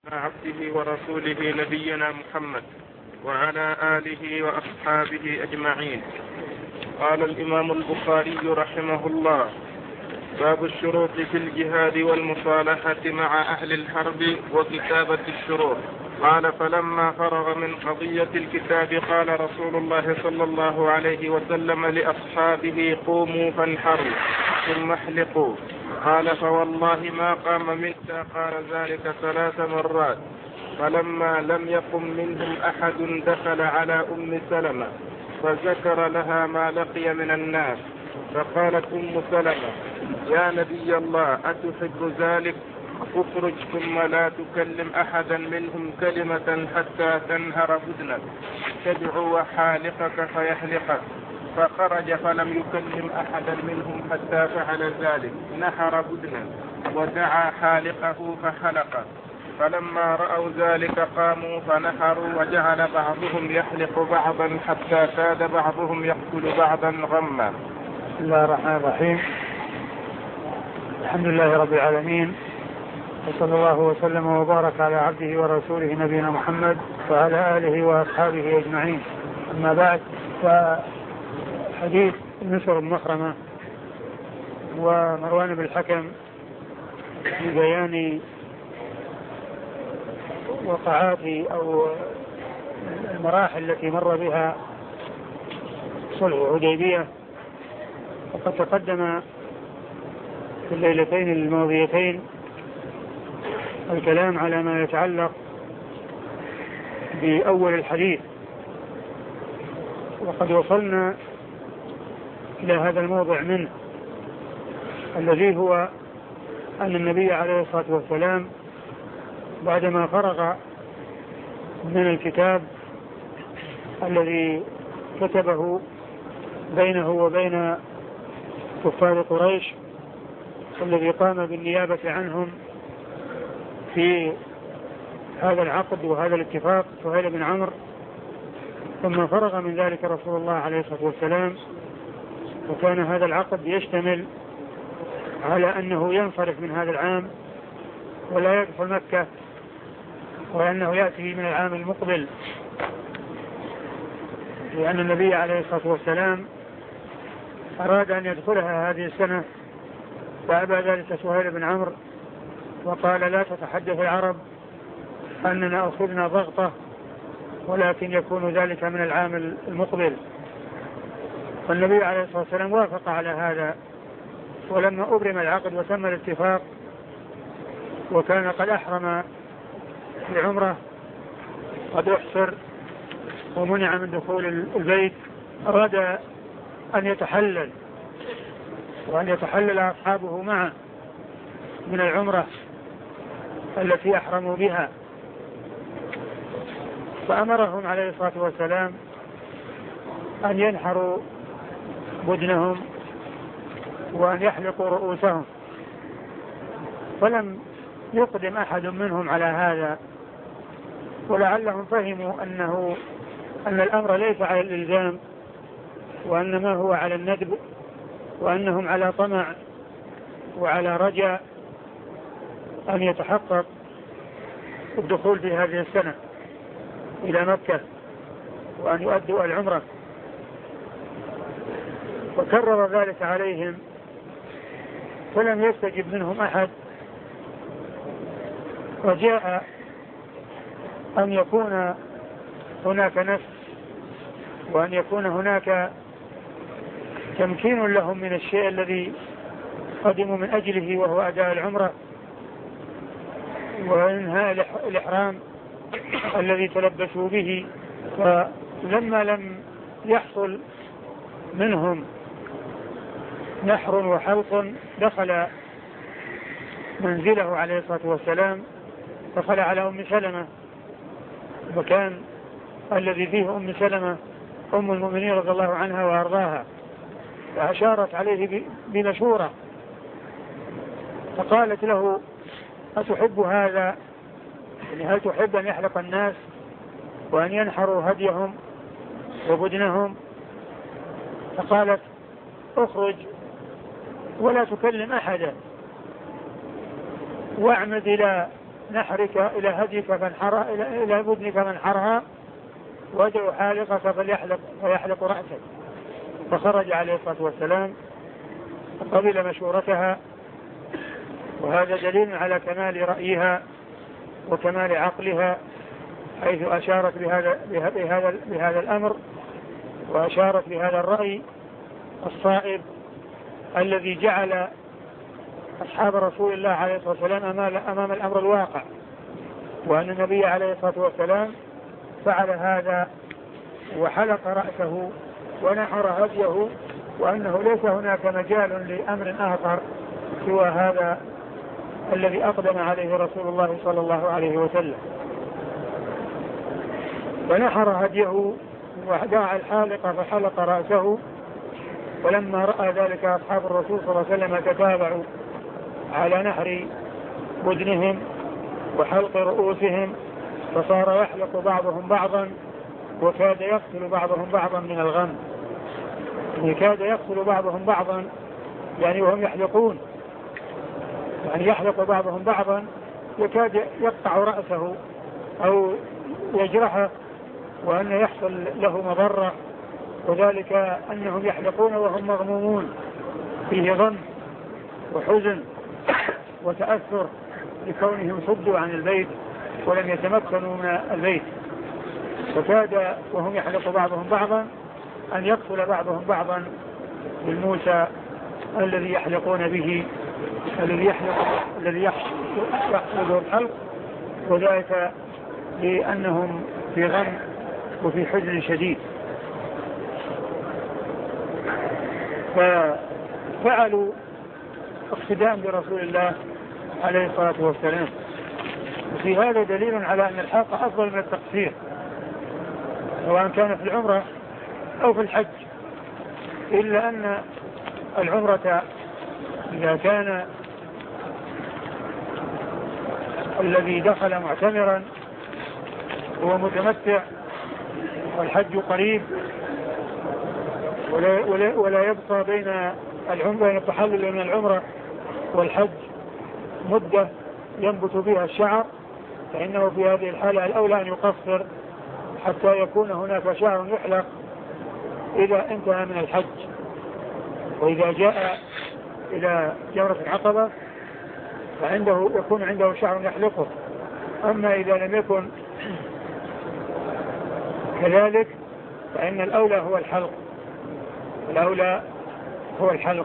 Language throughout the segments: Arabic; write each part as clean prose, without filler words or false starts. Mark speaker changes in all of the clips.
Speaker 1: عبده ورسوله نبينا محمد وعلى آله وأصحابه أجمعين. قال الإمام البخاري رحمه الله: باب الشروط في الجهاد والمصالحة مع أهل الحرب وكتابة الشروط. قال: فلما فرغ من قضية الكتاب قال رسول الله صلى الله عليه وسلم لأصحابه: قوموا فانحروا ثم احلقوا. قال: فوالله ما قام منا قال ذلك 3 مرات. فلما لم يقم منهم أحد دخل على أم سلمة فذكر لها ما لقي من الناس، فقالت أم سلمة: يا نبي الله، أتحب ذلك؟ اخرج ثم لا تكلم أحدا منهم كلمة حتى تنهر بدنك، تدعو حالقك فيحلقك. فخرج فلم يكلم أحدا منهم حتى فعل ذلك، نحر بدنا ودعا حالقه فحلقه. فلما رأوا ذلك قاموا فنحروا، وجعل بعضهم يحلق بعضا حتى كاد بعضهم يقتل بعضا غما.
Speaker 2: بسم الله الرحمن الرحيم. الحمد لله رب العالمين، وصلى الله وسلم وبارك على عبده ورسوله نبينا محمد وعلى آله وأصحابه أجمعين. أما بعد، فحديث نصر بن مخرمة ومروان بن الحكم في بيان وقعات أو المراحل التي مر بها صلح الحديبية، وقد تقدم في الليلتين الماضيتين الكلام على ما يتعلق بأول الحديث، وقد وصلنا إلى هذا الموضع منه، الذي هو أن النبي عليه الصلاة والسلام بعدما فرغ من الكتاب الذي كتبه بينه وبين كفار قريش، الذي قام بالنيابة عنهم في هذا العقد وهذا الاتفاق، سهيل بن عمرو، ثم فرغ من ذلك رسول الله عليه الصلاة والسلام، وكان هذا العقد يشتمل على أنه ينصرف من هذا العام ولا يدخل مكة، وأنه يأتي من العام المقبل، لأن النبي عليه الصلاة والسلام أراد أن يدخلها هذه السنة، فأبى ذلك سهيل بن عمرو وقال: لا تتحدث العرب أننا أخذنا ضغطة، ولكن يكون ذلك من العام المقبل. فالنبي عليه الصلاة والسلام وافق على هذا، ولما أبرم العقد وتم الاتفاق وكان قد أحرم بعمرة، قد أحصر ومنع من دخول البيت، أراد أن يتحلل وأن يتحلل أصحابه معه من العمرة التي أحرموا بها، فأمرهم عليه الصلاة والسلام أن ينحروا بدنهم وأن يحلقوا رؤوسهم، فلم يقدم أحد منهم على هذا، ولعلهم فهموا أن الأمر ليس على الإلزام، وأنما هو على الندب، وأنهم على طمع وعلى رجاء أن يتحقق الدخول في هذه السنة إلى مكة وأن يؤدوا العمرة. وكرر ذلك عليهم فلم يستجب منهم أحد، وجاء أن يكون هناك نفس وأن يكون هناك تمكين لهم من الشيء الذي قدموا من أجله، وهو أداء العمرة وإنهاء الإحرام الذي تلبسوا به. فلما لم يحصل منهم نحر وحلق، دخل منزله عليه الصلاة والسلام، دخل على أم سلمة، وكان الذي فيه أم سلمة أم المؤمنين رضي الله عنها وأرضاها، فأشارت عليه بمشورة، فقالت له: أتحب هذا؟ يعني هل تحب أن يحلق الناس وأن ينحروا هديهم وبدنهم؟ فقالت: اخرج ولا تكلم أحدا، واعمد إلى نحرك إلى هديك فانحرها إلى بدنك فانحرها وادع حالقك فيحلق رأسك. فخرج عليه الصلاة والسلام قبل مشورتها، وهذا دليل على كمال رأيها وكمال عقلها، حيث أشارت بهذا الأمر، وأشارت بهذا الرأي الصائب الذي جعل أصحاب رسول الله عليه الصلاة والسلام أمام الأمر الواقع، وأن النبي عليه الصلاة والسلام فعل هذا وحلق رأسه ونحر هديه، وأنه ليس هناك مجال لأمر آخر سوى هذا الذي أقدم عليه رسول الله صلى الله عليه وسلم. ونحر هديه وداع الحالق فحلق رأسه. ولما رأى ذلك أصحاب الرسول صلى الله عليه وسلم تتابعوا على نحر بدنهم وحلق رؤوسهم، فصار يحلق بعضهم بعضا وكاد يقتل بعضهم بعضا من الغم. كاد يقتل بعضهم بعضا يعني وهم يحلقون، يعني يحلق بعضهم بعضا يكاد يقطع رأسه أو يجرحه، وأن يحصل له مضرة، وذلك أنهم يحلقون وهم مغمومون، فيه غم وحزن وتأثر لكونهم صدوا عن البيت ولم يتمكنوا من البيت. فكاد وهم يحلق بعضهم بعضا أن يقتل بعضهم بعضا بالموسى الذي يحلقون به، الذي يحصل الحلق، وذلك لأنهم في غم وفي حزن شديد. ففعلوا اقتداء برسول الله عليه الصلاة والسلام. وفي هذا دليل على أن الحلق أفضل من التقصير، سواء كان في العمرة أو في الحج، إلا أن العمرة إذا كان الذي دخل معتمرا هو متمتع والحج قريب، ولا يبقى بين التحلل من العمرة والحج مدة ينبت بها الشعر، فإنه في هذه الحالة الأولى أن يقصر حتى يكون هناك شعر يحلق إذا انتهى من الحج. وإذا جاء إلى جمرة العقبة فعنده يكون عنده شعر يحلقه. أما إذا لم يكن كذلك فإن الأولى هو الحلق، الأولى هو الحلق.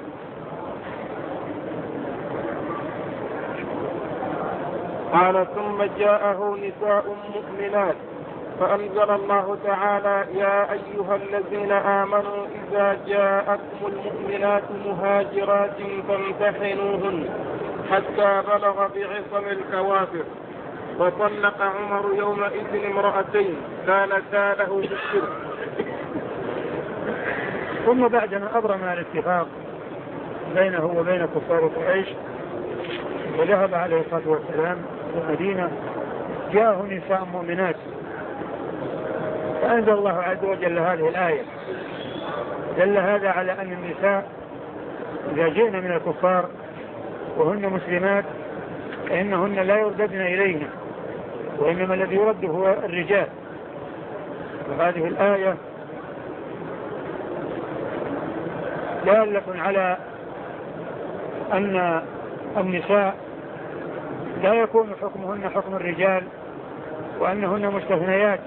Speaker 1: قال ثم جاءه نساء مؤمنات فأنزل الله تعالى يا أيها الذين آمنوا إذا جاءتكم المؤمنات مهاجرات فامتحنوهن حتى بلغ بعصم الكوافر. وطلق عمر يومئذ امرأتين كانتا له بالشرك.
Speaker 2: ثم بعدما أبرم الاتفاق بينه وبين كفار قريش وذهب عليه الصلاة والسلام إلى المدينة، جاءه نساء مؤمنات، فأنزل الله عز وجل هذه الآية. دل هذا على أن النساء إذا جئن من الكفار وهن مسلمات فإنهن لا يرددن إليهم، وإنما الذي يرد هو الرجال. وهذه الآية دالة على أن النساء لا يكون حكمهن حكم الرجال، وأنهن مستثنيات،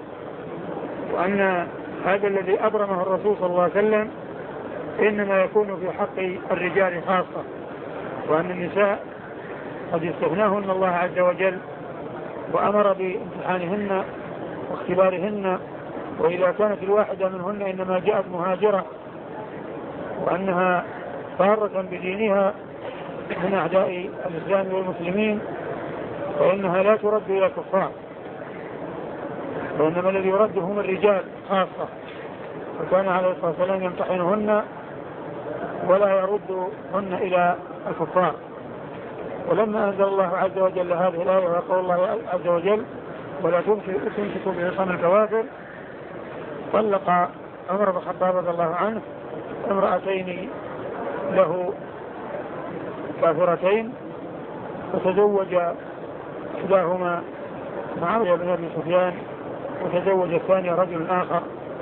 Speaker 2: وأن هذا الذي أبرمه الرسول صلى الله عليه وسلم إنما يكون في حق الرجال خاصة، وأن النساء قد استثناهن الله عز وجل وأمر بامتحانهن واختبارهن. وإذا كانت الواحدة منهن إنما جاءت مهاجرة وأنها فارة بدينها من أعداء الإسلام والمسلمين فإنها لا ترد إلى الكفار، وإنما الذي يرد هم الرجال خاصة. وكان عليه الصلاة والسلام يمتحنهن ولا يردهن إلى الكفار. ولما أنزل الله عز وجل هذه الآية وقال الله عز وجل ولا تمسكوا بعصام الكوافر، طلق عمر بن الخطاب رضي الله عنه امرأتين له كافرتين، فتزوج إحداهما معاوية بن أبي سفيان وتزوج الثاني رجل آخر.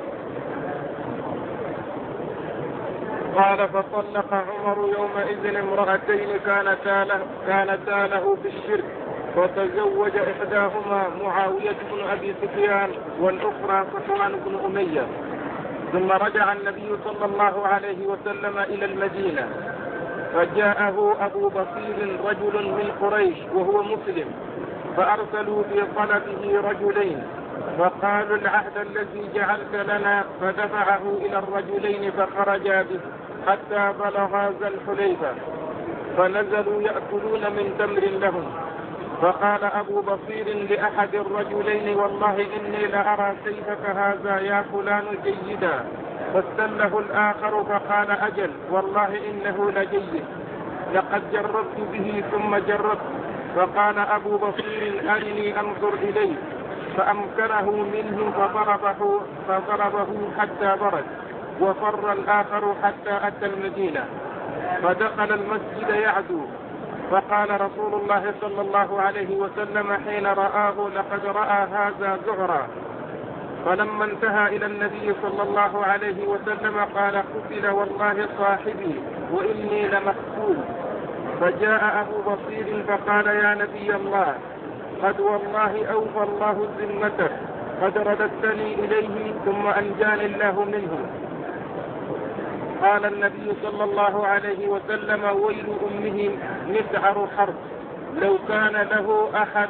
Speaker 1: قال فطلق عمر يومئذ امرأتين كانتا له بالشرك، وتزوج إحداهما معاوية بن أبي سفيان والأخرى صفوان بن أمية. ثم رجع النبي صلى الله عليه وسلم إلى المدينة، فجاءه أبو بصير رجل من قريش وهو مسلم، فأرسلوا في طلبه رجلين، فقالوا العهد الذي جعلت لنا، فدفعه إلى الرجلين فخرجا به حتى بلغا ذا الحليفة، فنزلوا يأكلون من تمر لهم. فقال أبو بصير لأحد الرجلين والله إني لأرى سيفك هذا يا فلان جيدا، فاستله الآخر فقال أجل والله إنه لجيد، لقد جربت به ثم جربت. فقال أبو بصير أرني أنظر إليه، فأمكنه منه فضربه حتى برد، وفر الآخر حتى أتى المدينة، فدخل المسجد يعدو. فقال رسول الله صلى الله عليه وسلم حين رآه لقد رأى هذا زهرا. فلما انتهى إلى النبي صلى الله عليه وسلم قال قتل والله صاحبي وإني لمقتول. فجاء أبو بصير فقال يا نبي الله قد والله أوفى الله ذمتك، قد رددتني إليه ثم أنجاني الله منه. قال النبي صلى الله عليه وسلم ويل أمه مسعر حرب لو كان له أحد.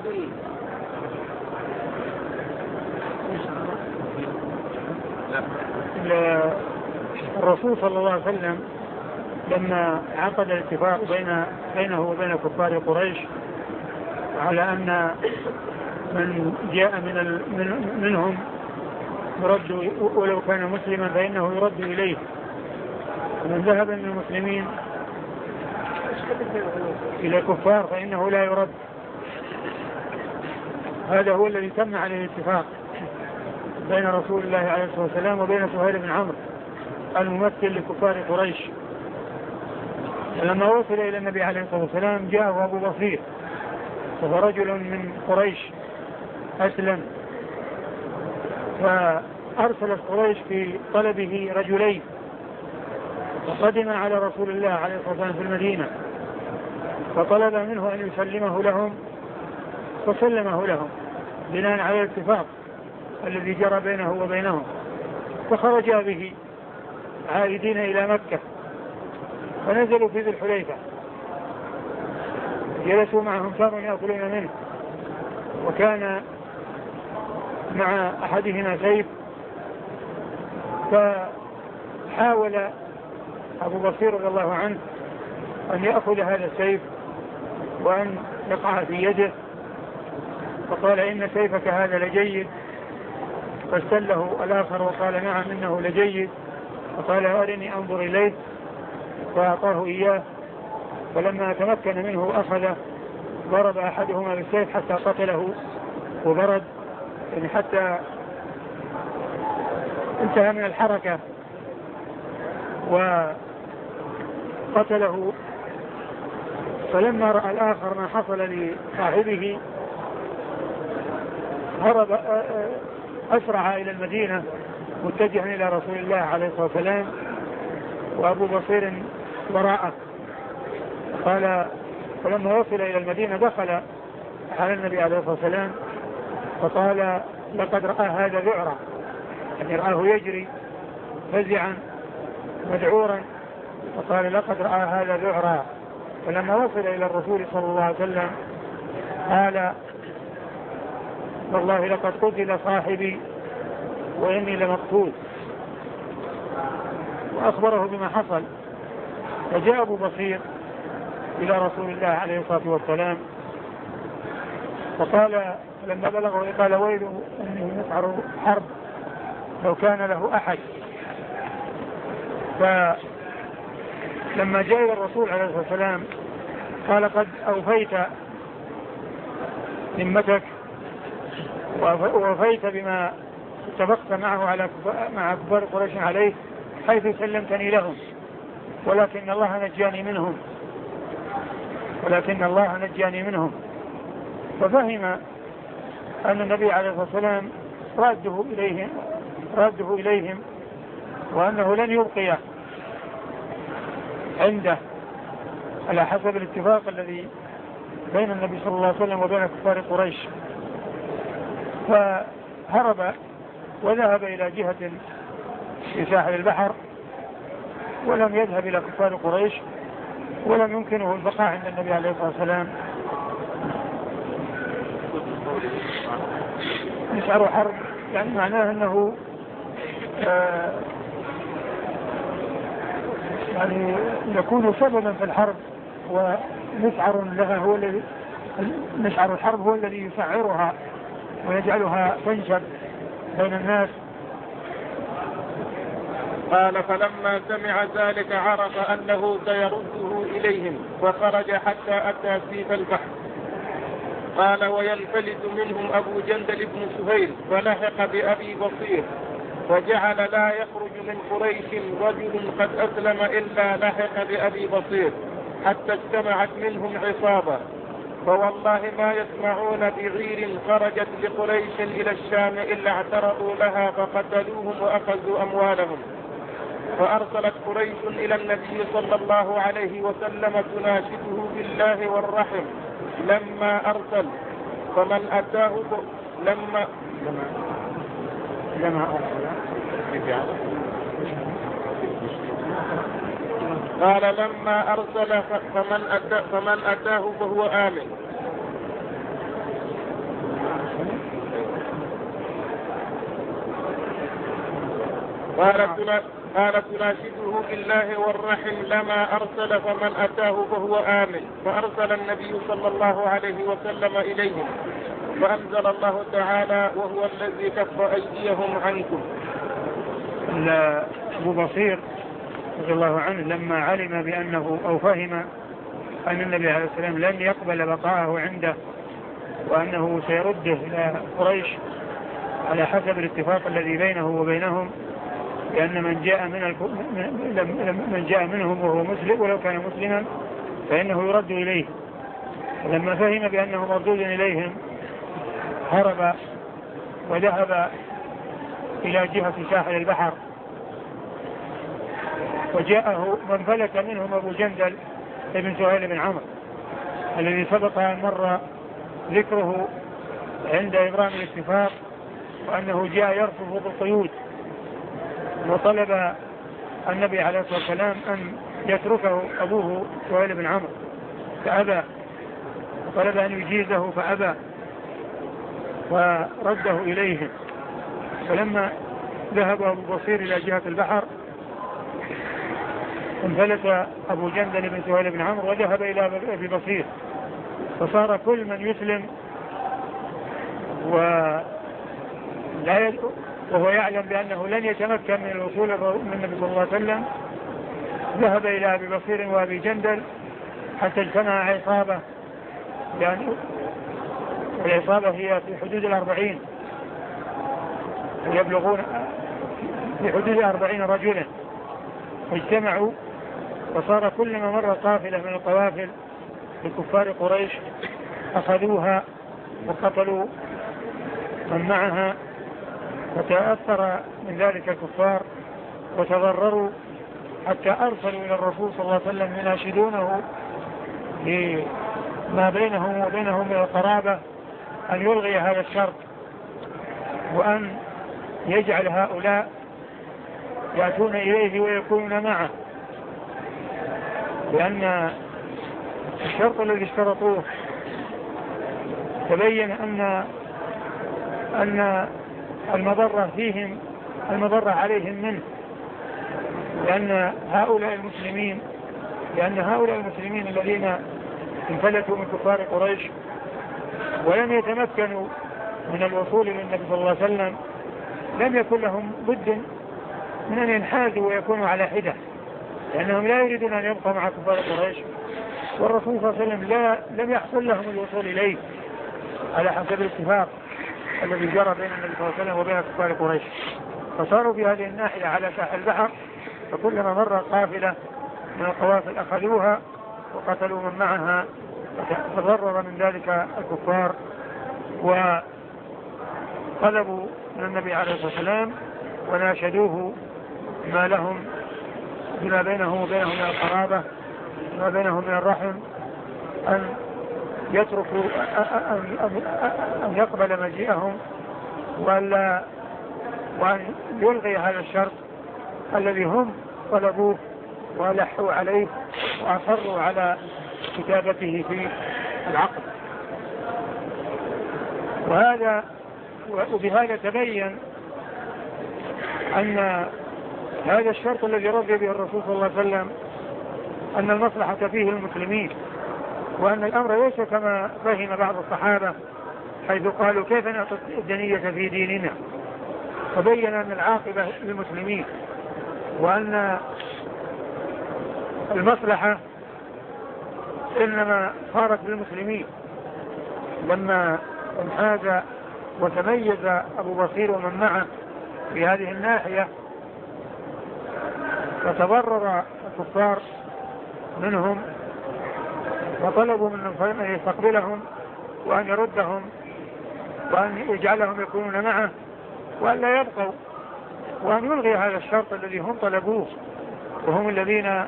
Speaker 2: الرسول صلى الله عليه وسلم لما عقد الاتفاق بينه وبين كفار قريش على أن من جاء منهم يرد ولو كان مسلما فإنه يرد إليه، ومن ذهب من المسلمين إلى الكفار فإنه لا يرد. هذا هو الذي تم عليه الاتفاق بين رسول الله عليه الصلاة والسلام وبين سهيل بن عمرو الممثل لكفار قريش. فلما وصل إلى النبي عليه الصلاة والسلام جاءه أبو بصير وهو رجل من قريش أسلم، فأرسلت قريش في طلبه رجلين، فقدم على رسول الله عليه الصلاة والسلام في المدينة، فطلب منه أن يسلمه لهم، فسلمه لهم بناء على الاتفاق الذي جرى بينه وبينهم. فخرجا به عائدين إلى مكة، فنزلوا في ذي الحليفة، جلسوا معهم كانوا يأكلون منه، وكان مع أحدهما سيف، فحاول أبو بصير رضي الله عنه أن يأخذ هذا السيف وأن يقع في يده، فقال إن سيفك هذا لجيد، فاستله الآخر وقال نعم إنه لجيد، فقال أرني أنظر إليه، فأعطاه إياه. فلما تمكن منه أخذه ضرب أحدهما بالسيف حتى قتله وبرد، يعني حتى انتهى من الحركة وقتله. فلما رأى الآخر ما حصل لصاحبه هرب، أسرع إلى المدينة متجها إلى رسول الله عليه الصلاة والسلام، وأبو بصير وراءه. قال فلما وصل إلى المدينة دخل على النبي عليه الصلاة والسلام فقال لقد رأى هذا ذعرا، يعني رآه يجري فزعا مذعورا، فقال لقد رأى هذا ذعرا. فلما وصل إلى الرسول صلى الله عليه وسلم قال والله لقد قتل صاحبي وإني لمقتول، وأخبره بما حصل. فجاء أبو بصير إلى رسول الله عليه الصلاة والسلام فقال لما بلغه قال ويله أنه مسعر حرب لو كان له أحد. فلما جاء إلى الرسول عليه الصلاة والسلام قال قد أوفيت ذمتك ووفيت بما اتفقت معه مع كفار قريش عليه حيث سلمتني لهم، ولكن الله نجاني منهم. ففهم أن النبي عليه الصلاة والسلام راده إليهم وأنه لن يبقي عنده على حسب الاتفاق الذي بين النبي صلى الله عليه وسلم وبين كفار قريش. فهرب وذهب إلى جهة في ساحل البحر ولم يذهب إلى كفار قريش ولم يمكنه البقاء عند النبي عليه الصلاة والسلام. مشعر حرب يعني معناه أنه يعني يكون سببا في الحرب، ومشعر لها هو الذي مشعر الحرب هو الذي يسعرها ويجعلها تنشب بين الناس.
Speaker 1: قال فلما سمع ذلك عرف أنه سيرده إليهم فخرج حتى أتى سيف البحر. قال وينفلت منهم أبو جندل بن سهيل فلحق بأبي بصير وجعل لا يخرج من قريش رجل قد أسلم إلا لحق بأبي بصير حتى اجتمعت منهم عصابة، فوالله ما يسمعون بعير خرجت لقريش إلى الشام إلا اعترأوا لها فقتلوهم وأخذوا أموالهم. فأرسلت قريش إلى النبي صلى الله عليه وسلم تناشده بالله والرحم لما أرسل فمن أتاه قال لما أرسل فمن أتاه فهو آمن. قال تناشده بالله والرحم لما أرسل فمن أتاه فهو آمن. فأرسل النبي صلى الله عليه وسلم إليهم فأنزل الله تعالى وهو الذي كف أيديهم عنكم.
Speaker 2: أبو بصير رضي الله عنه لما علم بأنه أو فهم أن النبي عليه السلام لن يقبل بقاءه عنده وأنه سيرده إلى قريش على حسب الاتفاق الذي بينه وبينهم، لأن من جاء منهم وهو مسلم ولو كان مسلما فإنه يرد إليه. لما فهم بأنه مردود إليهم هرب وذهب إلى جهة ساحل البحر، وجاءه من فلت منهم أبو جندل ابن سهيل بن عمرو الذي سبق أن مر ذكره عند إبرام الاتفاق، وأنه جاء يرفض بالقيود وطلب النبي عليه الصلاة والسلام أن يتركه أبوه سهيل بن عمرو فأبى، وطلب أن يجيزه فأبى ورده إليهم. فلما ذهب أبو بصير إلى جهة البحر انفلت أبو جندل بن سهيل بن عمرو وذهب إلى أبي بصير، فصار كل من يسلم وهو يعلم بأنه لن يتمكن من الوصول من النبي صلى الله عليه وسلم ذهب إلى أبي بصير وأبي جندل حتى اجتمع عصابة، يعني العصابة هي في حدود 40 يبلغون في حدود 40 رجلا اجتمعوا، وصار كل ما مر قافلة من القوافل لكفار قريش أخذوها وقتلوا من معها، وتأثر من ذلك الكفار وتضرروا حتى أرسلوا إلى الرسول صلى الله عليه وسلم يناشدونه بما بينهم وبينهم من القرابة أن يلغي هذا الشرط وأن يجعل هؤلاء يأتون إليه ويكونون معه، لأن الشرط الذي اشترطوه تبين أن المضرة فيهم المضرة عليهم منه، لأن هؤلاء المسلمين الذين انفلتوا من كفار قريش ولم يتمكنوا من الوصول إلى النبي صلى الله عليه وسلم لم يكن لهم بد من أن ينحازوا ويكونوا على حدة، لأنهم لا يريدون أن يبقوا مع كفار قريش، والرسول صلى الله عليه وسلم لم يحصل لهم الوصول إليه على حسب الاتفاق الذي جرى بين النبي صلى الله عليه وسلم وبين كفار قريش، فصاروا في هذه الناحية على ساحل البحر، فكلما مر قافلة من القوافل أخذوها وقتلوا من معها فتضرر من ذلك الكفار وطلبوا من النبي عليه الصلاة والسلام وناشدوه بما بينهم وبينهم من القرابة، ما بينهم من الرحم، أن يتركوا أن يقبل مجيئهم وأن يلغي هذا الشرط الذي هم طلبوه ولحوا عليه وأصروا على كتابته في العقد. وبهذا تبين أن هذا الشرط الذي رضي به الرسول صلى الله عليه وسلم أن المصلحة فيه المسلمين، وأن الأمر ليس كما فهم بعض الصحابة حيث قالوا كيف نعطي الدنية في ديننا، وبين أن العاقبة للمسلمين، وأن المصلحة إنما صارت للمسلمين لما انحاز وتميز أبو بصير ومن معه في هذه الناحية، فتضرر الكفار منهم وطلبوا منهم أن يستقبلهم وأن يردهم وأن يجعلهم يكونون معه وأن لا يبقوا، وأن يلغي هذا الشرط الذي هم طلبوه وهم الذين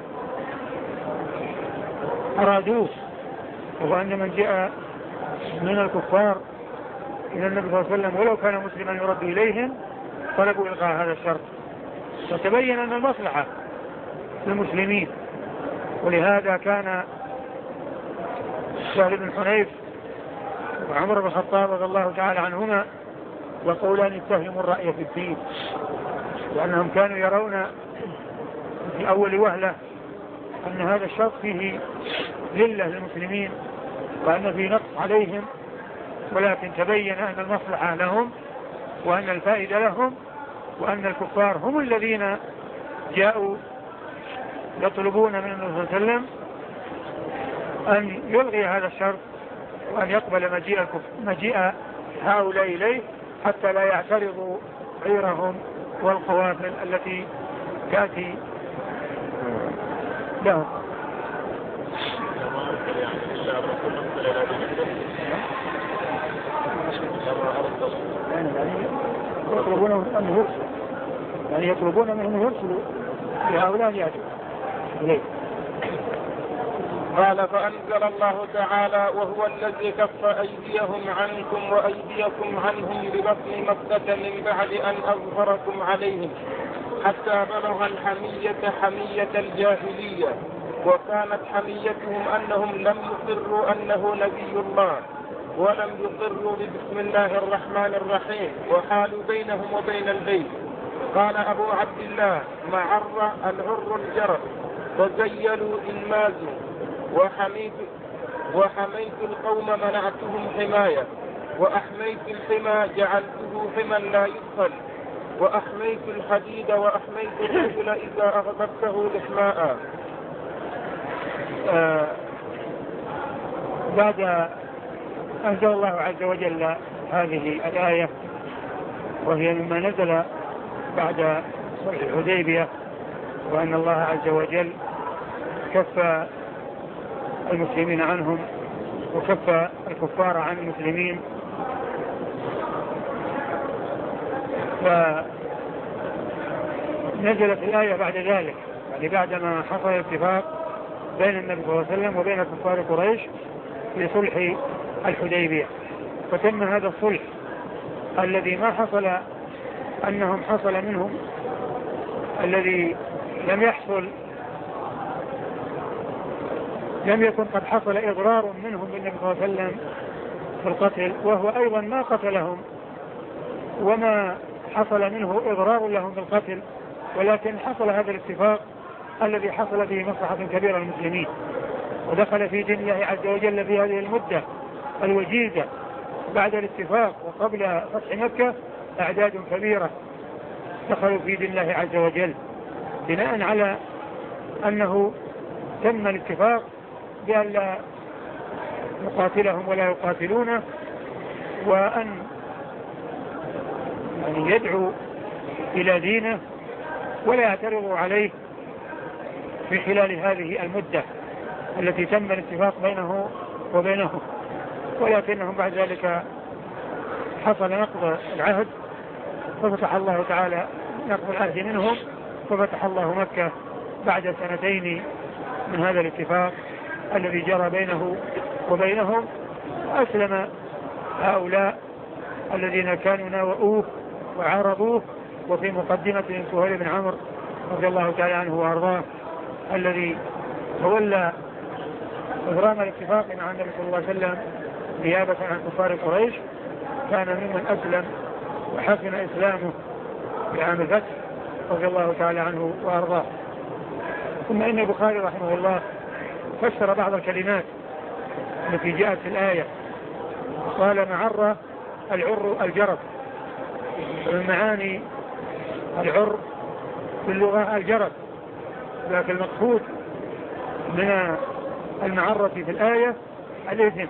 Speaker 2: أرادوه، وهو أن من جاء من الكفار إلى النبي صلى الله عليه وسلم ولو كان مسلما يرد إليهم طلبوا إلغاء هذا الشرط، فتبين أن المصلحة للمسلمين. ولهذا كان سهل بن حنيف وعمر بن الخطاب رضي الله تعالى عنهما يقولان اتهموا الرأي في الدين، لأنهم كانوا يرون في أول وهلة أن هذا الشرط فيه ذلة للمسلمين وأن فيه نقص عليهم، ولكن تبين أن المصلحة لهم وأن الفائدة لهم، وأن الكفار هم الذين جاءوا يطلبون من النبي صلى الله عليه وسلم أن يلغي هذا الشرط وأن يقبل مجيء هؤلاء إليه حتى لا يعترضوا غيرهم والقوافل التي تأتي لهم. يطلبون منهم يرسلوا لهؤلاء يأتوا إليه.
Speaker 1: قال فأنزل الله تعالى وهو الذي كف أيديهم عنكم وأيديكم عنهم ببطن مكة من بعد أن أظهركم عليهم حتى بلغ الحمية حمية الجاهلية، وكانت حميتهم أنهم لم يقروا أنه نبي الله ولم يقروا ببسم الله الرحمن الرحيم، وحالوا بينهم وبين البيت. قال أبو عبد الله معر العر الجرب وزيلوا إن مازوا، وحميت القوم منعتهم حماية، وأحميت الحمى جعلته حما لا يدخل، وأحميت الحديد وأحميت الرجل إذا أغضبته لحماء.
Speaker 2: بعد أنزل الله عز وجل هذه الآية وهي مما نزل بعد صلح الحديبية، وأن الله عز وجل كف المسلمين عنهم وكف الكفار عن المسلمين، فنزلت الآية بعد ذلك، يعني بعدما حصل الاتفاق بين النبي صلى الله عليه وسلم وبين كفار قريش في صلح الحديبية. فتم هذا الصلح الذي ما حصل أنهم حصل منهم الذي لم يكن قد حصل إضرار منهم بالنبي صلى الله عليه وسلم في القتل، وهو أيضا ما قتلهم وما حصل منه إضرار لهم بالقتل، ولكن حصل هذا الاتفاق الذي حصل به مصلحة كبيرة للمسلمين. ودخل في دين الله عز وجل في هذه المدة الوجيزة بعد الاتفاق وقبل فتح مكة أعداد كبيرة دخلوا في دين الله عز وجل، بناء على أنه تم الاتفاق بأن لا نقاتلهم ولا يقاتلونه، وأن يعني يدعو إلى دينه ولا يعترضوا عليه في خلال هذه المدة. التي تم الاتفاق بينه وبينهم، ولكنهم بعد ذلك حصل نقض العهد ففتح الله تعالى نقض العهد منهم، ففتح الله مكة بعد 2 من هذا الاتفاق الذي جرى بينه وبينهم. أسلم هؤلاء الذين كانوا ناوؤوه وعارضوه، وفي مقدمة سهيل بن عمرو رضي الله تعالى عنه وأرضاه الذي تولى إبرام الاتفاق مع النبي صلى الله عليه وسلم نيابة عن كفار قريش، كان ممن أسلم وحسن إسلامه في عام الفتح رضي الله تعالى عنه وأرضاه. ثم إن البخاري رحمه الله فسر بعض الكلمات التي جاءت في الآية، قال معرة العر الجرب، ومن معاني العر في اللغة الجرب، لكن المقصود من المعرة في الآية الإثم،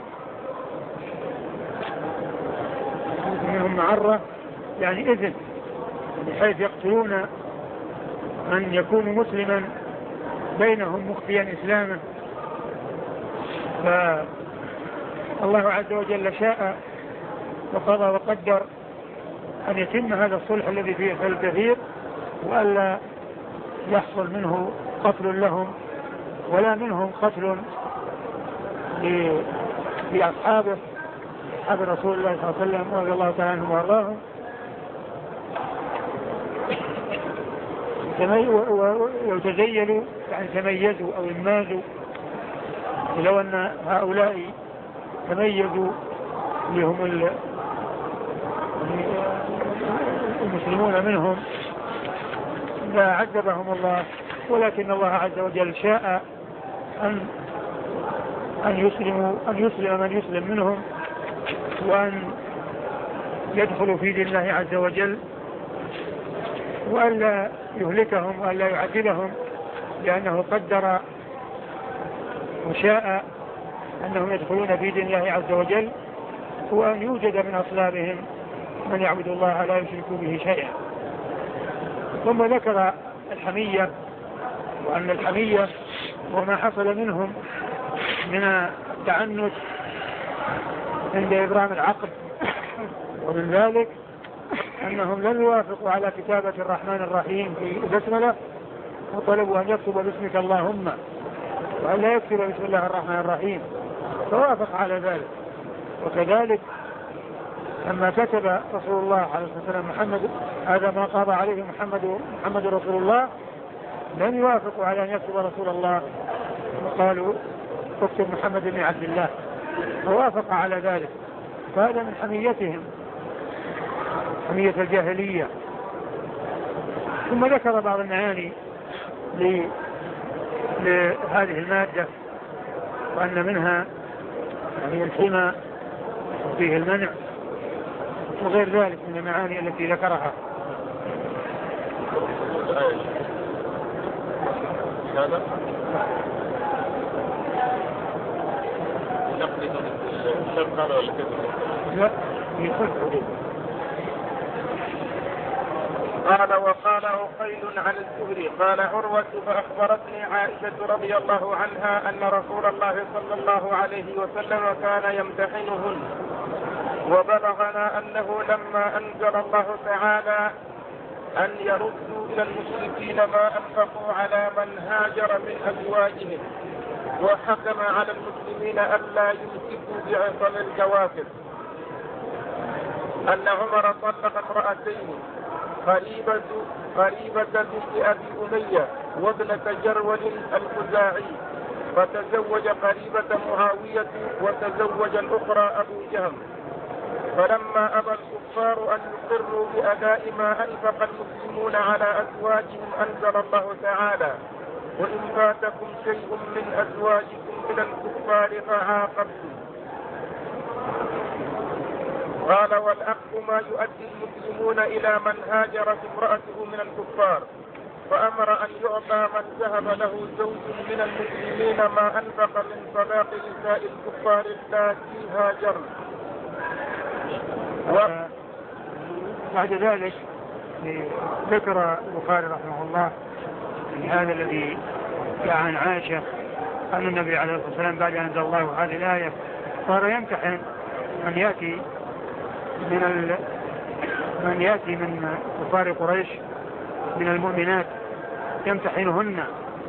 Speaker 2: منهم معرة يعني إثم، بحيث يقتلون من يكون مسلما بينهم مخفيا إسلامه. فالله عز وجل شاء وقضى وقدر أن يتم هذا الصلح الذي فيه خير كثير، وألا يحصل منه قتل لهم ولا منهم قتل لأصحابه أصحاب رسول الله صلى الله عليه وسلم رضي الله تعالى عنهم وأرضاهم. ويتزيلوا يعني تميزوا أو انمازوا، لو أن هؤلاء تميزوا اللي هم المسلمون منهم لا عذبهم الله، ولكن الله عز وجل شاء أن يسلم من يسلم منهم، وأن يدخلوا في دين الله عز وجل، وأن لا يهلكهم وأن لا يعذبهم، لأنه قدر وشاء أنهم يدخلون في دين الله عز وجل، وأن يوجد من أصلابهم من يعبد الله لا يشرك به شيئا. ثم ذكر الحمية، وأن الحمية وما حصل منهم من التعنت عند إبرام العقد، ومن ذلك أنهم لم يوافقوا على كتابة الرحمن الرحيم في البسملة، وطلبوا أن يكتب باسمك اللهم، وأن لا يكتب بسم الله الرحمن الرحيم، فوافق على ذلك. وكذلك لما كتب رسول الله عليه الصلاة والسلام محمد هذا ما قضى عليه محمد رسول الله، لم يوافقوا على أن يكتب رسول الله، وقالوا اكتب محمد بن عبد الله، فوافق على ذلك. فهذا من حميتهم، حمية الجاهلية. ثم ذكر بعض المعاني لهذه المادة، وأن منها يعني الحمى وفيه المنع وغير ذلك من المعاني التي ذكرها.
Speaker 1: هذا
Speaker 2: لا يصدق.
Speaker 1: قال وقال عقيل عن الزهري قال عروة فأخبرتني عائشة رضي الله عنها أن رسول الله صلى الله عليه وسلم كان يمتحنهن، وبلغنا أنه لما أنزل الله تعالى أن يردوا إلى المشركين ما أنفقوا على من هاجر من أزواجهم، وحكم على المسلمين ألا يمسكوا بعصم الكوافر، أن عمر طلق امرأتين، قريبة بنت أبي أمية وابنة جرول الخزاعي، فتزوج قريبة معاوية وتزوج الأخرى أبو جهم. فلما أبى الكفار أن يقروا بأداء ما أنفق المسلمون على أزواجهم أنزل الله تعالى وإن فاتكم شيء من أزواجكم من الكفار فعاقبتم. قال والأخ ما يؤدي المسلمون إلى من هاجرت امرأته من الكفار، فأمر أن يعطى من ذهب له زوج من المسلمين ما أنفق من صداق نساء الكفار اللاتي هاجرن.
Speaker 2: بعد ذلك ذكر البخاري رحمه الله هذا الذي جاء عن عائشة أن النبي عليه الصلاة والسلام بعد أن أنزل الله هذه الآية صار يمتحن من يأتي من كفار قريش من المؤمنات يمتحنهن.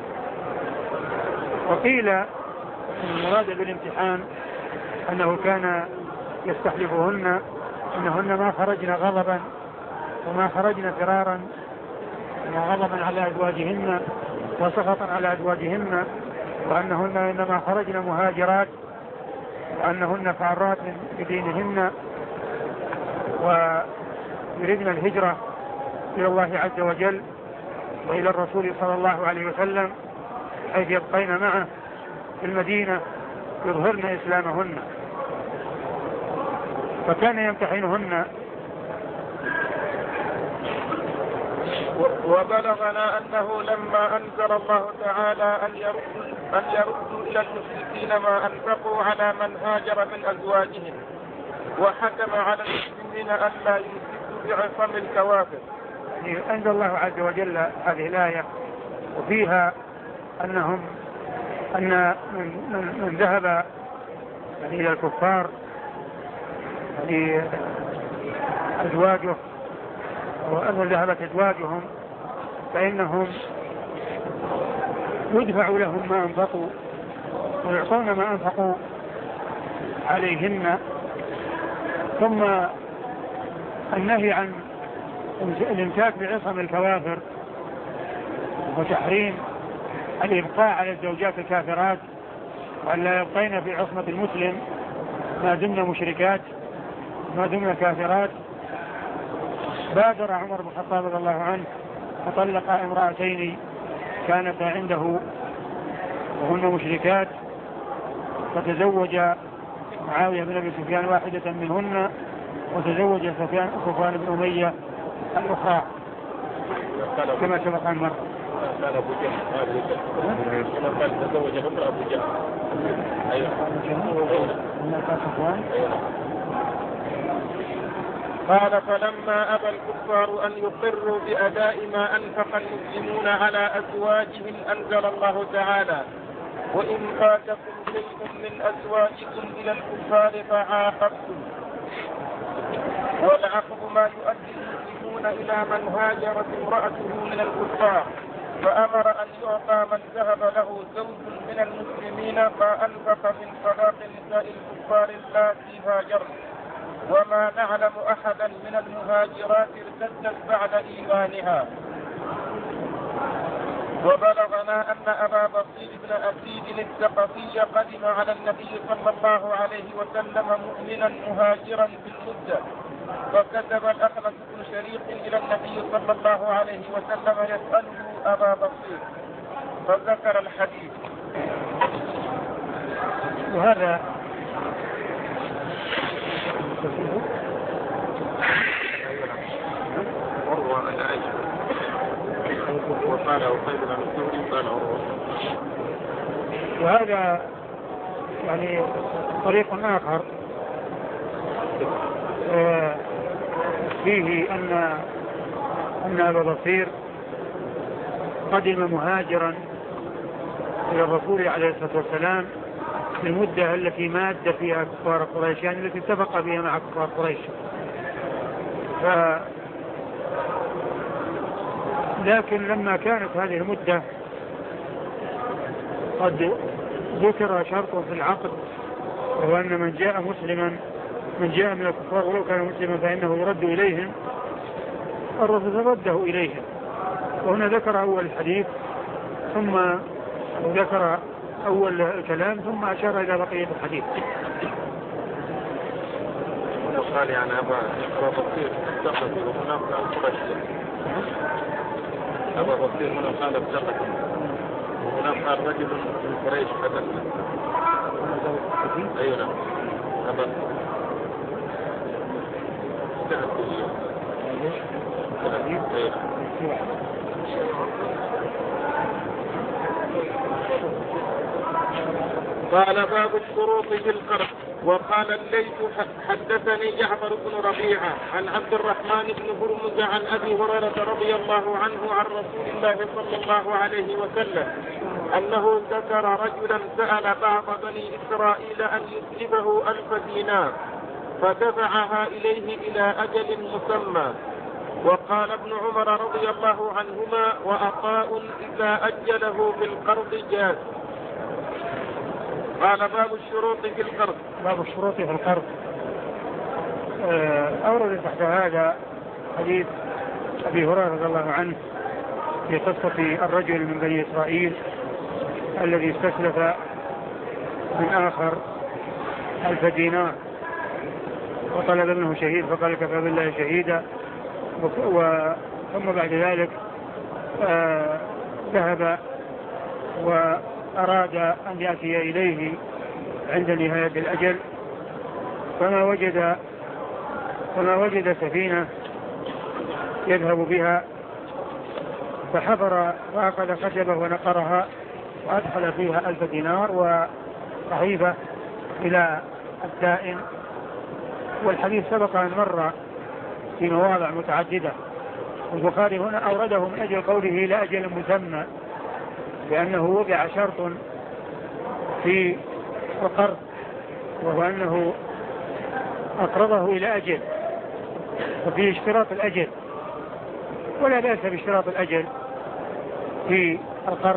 Speaker 2: وقيل المراد بالامتحان أنه كان يستحلفهن أنهن ما خرجن غضبا وما خرجن فرارا غضبا على أزواجهن وسخطا على أزواجهن، وأنهن إنما خرجن مهاجرات، وأنهن فارات بدينهن ويريدن الهجرة إلى الله عز وجل وإلى الرسول صلى الله عليه وسلم حيث يبقين معه في المدينة يظهرن إسلامهن. فكان يمتحنهن.
Speaker 1: وبلغنا أنه لما أنزل الله تعالى أن يردوا إلى المشركين ما أنفقوا على من هاجر من أزواجهم، وحكم على المسلمين أن لا يمسكوا بعصم الكوافر.
Speaker 2: أنزل الله عز وجل هذه الآية وفيها أن من ذهب إلى الكفار أزواجه وأن ذهبت أزواجهم فإنهم يدفع لهم ما أنفقوا ويعطون ما أنفقوا عليهن. ثم النهي عن الامساك بعصم الكوافر وتحريم الإبقاء على الزوجات الكافرات وأن لا يبقين في عصمة المسلم ما دمنا مشركات ما دمنا كافرات. بادر عمر بن الخطاب رضي الله عنه فطلق امرأتين كانتا عنده وهن مشركات، فتزوج معاوية بن أبي سفيان واحدة منهن وتزوج صفوان بن أمية الأخرى كما سبق أن مر.
Speaker 1: كان أبو جهل كما قال تزوج امرأة أبو جهل. قال فلما أبى الكفار أن يقروا بأداء ما أنفق المسلمون على أزواجهم أنزل الله تعالى وإن فاتكم شيء من أزواجكم إلى الكفار فعاقبتم. والعقب ما يؤدي المسلمون إلى من هاجرت امرأته من الكفار، فأمر أن يعطى من ذهب له زوج من المسلمين ما أنفق من صداق نساء الكفار اللاتي هاجرن، وما نعلم أحدا من المهاجرات ارتدت بعد إيمانها. وبلغنا أن أبا بصير بن أسيد الثقفي قدم على النبي صلى الله عليه وسلم مؤمنا مهاجرا في المدة، فكتب الأخنس بن شريق إلى النبي صلى الله عليه وسلم يسأله أبا بصير فذكر الحديث.
Speaker 2: وهذا
Speaker 1: عروة العائشة وقال أوقيد عن الثوري قال عروة.
Speaker 2: وهذا يعني طريق آخر فيه أن أبا بصير قدم مهاجرا إلى الرسول عليه الصلاة والسلام في المدة التي ماد فيها كفار قريش، يعني التي اتفق بها مع كفار قريش. لكن لما كانت هذه المدة قد ذكر شرط في العقد، وهو أن من جاء من الكفار ولو كان مسلما فإنه يرد إليهم، الرسول رده إليهم. وهنا ذكر أول الحديث ثم ذكر أول الكلام ثم أشار إلى بقية الحديث.
Speaker 1: قال يعني أبا بصير اتخذ وهناك قريش. أبا بصير هنا قال اتخذ وهناك قال رجل من قريش حدث. أيوة نعم. أبا قال باب الشروط في القرض. وقال الليث حدثني جعفر بن ربيعة عن عبد الرحمن بن هرمز عن أبي هريرة رضي الله عنه عن رسول الله صلى الله عليه وسلم أنه ذكر رجلا سأل بعض بني إسرائيل أن يسلبه 1000 دينار فدفعها إليه إلى أجل مسمى. وقال ابن عمر رضي الله عنهما: وعطاء إذا أجله في القرض جاز. قال: باب الشروط في القرض.
Speaker 2: باب الشروط في القرض. أورد تحت هذا حديث أبي هريرة رضي الله عنه في قصة الرجل من بني إسرائيل الذي استسلف من آخر 1000 دينار وطلب منه شهيد فقال: كفى بالله شهيدا. ثم بعد ذلك ذهب وأراد أن يأتي إليه عند نهاية الأجل فما وجد سفينة يذهب بها فحفر وأخذ خشبة ونقرها وأدخل فيها 1000 دينار وصحيفة إلى الدائن. والحديث سبق أن مر في مواضع متعددة. البخاري هنا أورده من أجل قوله إلى أجل مسمى، لأنه وضع شرط في القرض وهو أنه أقرضه إلى أجل، وفيه اشتراط الأجل، ولا بأس باشتراط الأجل في القرض.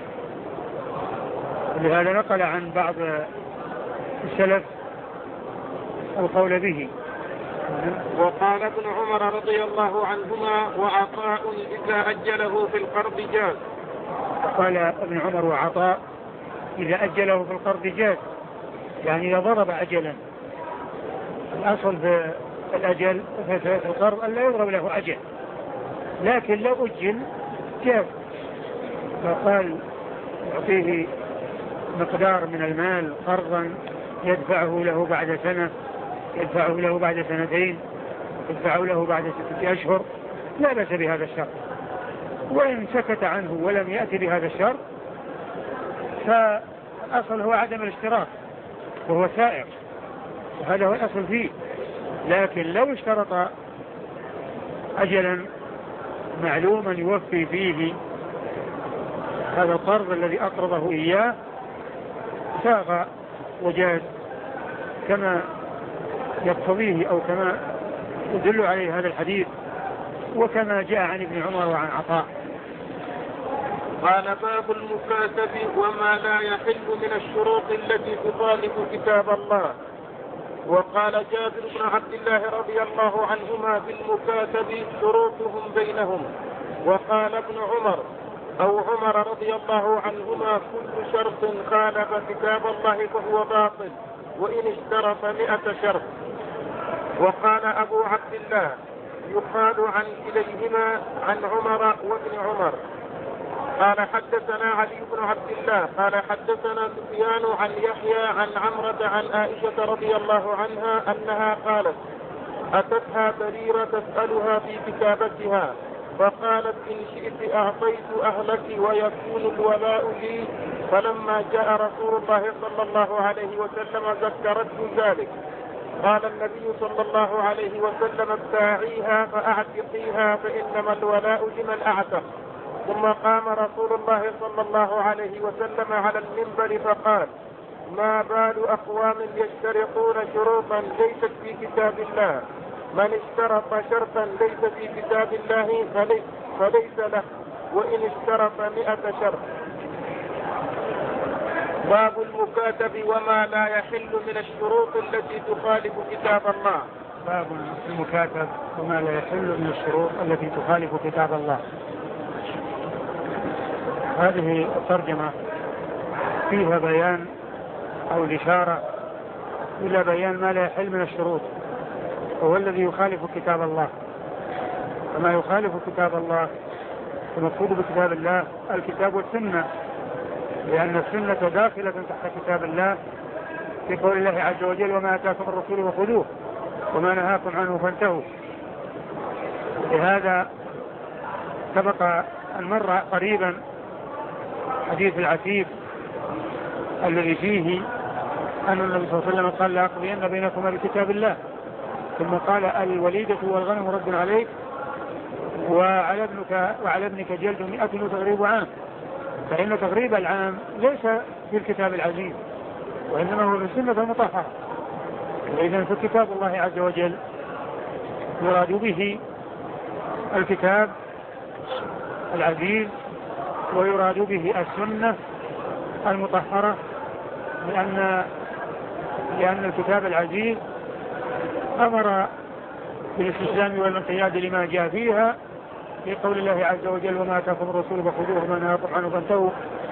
Speaker 2: لهذا نقل عن بعض السلف القول به.
Speaker 1: وقال ابن عمر رضي الله عنهما: وعطاء إذا أجله في القرض جاز.
Speaker 2: قال ابن عمر: وعطاء إذا أجله في القرض جاز، يعني إذا ضرب أجلا. الأصل في الأجل في القرض أن لا يضرب له أجل، لكن لو أجل جاز. فقال: يعطيه مقدار من المال قرضا يدفعه له بعد سنة، يدفعه له بعد سنتين، يدفعه له بعد 6 أشهر، لا بأس بهذا الشرط. وإن سكت عنه ولم يأتي بهذا الشرط فالأصل هو عدم الاشتراط وهو سائر، وهذا هو الأصل فيه. لكن لو اشترط أجلا معلوما يوفي فيه هذا القرض الذي أقرضه إياه ساغ وجاز، كما يقتضيه أو كما يدل عليه هذا الحديث، وكما جاء عن ابن عمر وعن عطاء.
Speaker 1: قال: باب المكاتب وما لا يحل من الشروط التي تخالف كتاب الله. وقال جابر بن عبد الله رضي الله عنهما: في المكاتب شروطهم بينهم. وقال ابن عمر أو عمر رضي الله عنهما: كل شرط خالف كتاب الله فهو باطل وإن اشترط 100 شرط. وقال أبو عبد الله: يقال عن كليهما عن عمر وابن عمر. قال: حدثنا علي بن عبد الله قال: حدثنا سفيان عن يحيى عن عمرة عن عائشة رضي الله عنها أنها قالت: أتتها بريرة تسألها في كتابتها فقالت: إن شئت أعطيت أهلك ويكون الولاء لي. فلما جاء رسول الله صلى الله عليه وسلم ذكرته ذلك. قال النبي صلى الله عليه وسلم: ابتاعيها فأعتقيها فإنما الولاء لمن أعتق. ثم قام رسول الله صلى الله عليه وسلم على المنبر فقال: ما بال أقوام يشترطون شروطا ليست في كتاب الله، من اشترط شرطا ليس في كتاب الله فليس له وإن اشترط 100 شرط. باب المكاتب وما لا يحل من الشروط التي تخالف كتاب الله.
Speaker 2: باب المكاتب وما لا يحل من الشروط التي تخالف كتاب الله. هذه الترجمة فيها بيان أو الإشارة إلى بيان ما لا يحل من الشروط، وهو الذي يخالف كتاب الله. وما يخالف كتاب الله المقصود بكتاب الله الكتاب والسنة، لأن السنة داخلة تحت كتاب الله في قول الله عز وجل: وما آتاكم الرسول فخذوه وما نهاكم عنه فانتهوا. لهذا سبق أن مر قريبا حديث العتيب الذي فيه أن النبي صلى الله عليه وسلم قال: لا أقضين بينكما بكتاب الله. ثم قال: الوليدة والغنم رد عليك وعلى ابنك جلد 100 وتغريب عام. فإن تغريب العام ليس في الكتاب العزيز وإنما هو في السنة المطهرة. وإذن في كتاب الله عز وجل يراد به الكتاب العزيز ويراد به السنة المطهرة، لأن الكتاب العزيز أمر بالاستسلام والانقياد لما جاء فيها في قول الله عز وجل وما آتاكم الرسول فخذوه وما نهاكم عنه فانتهوا،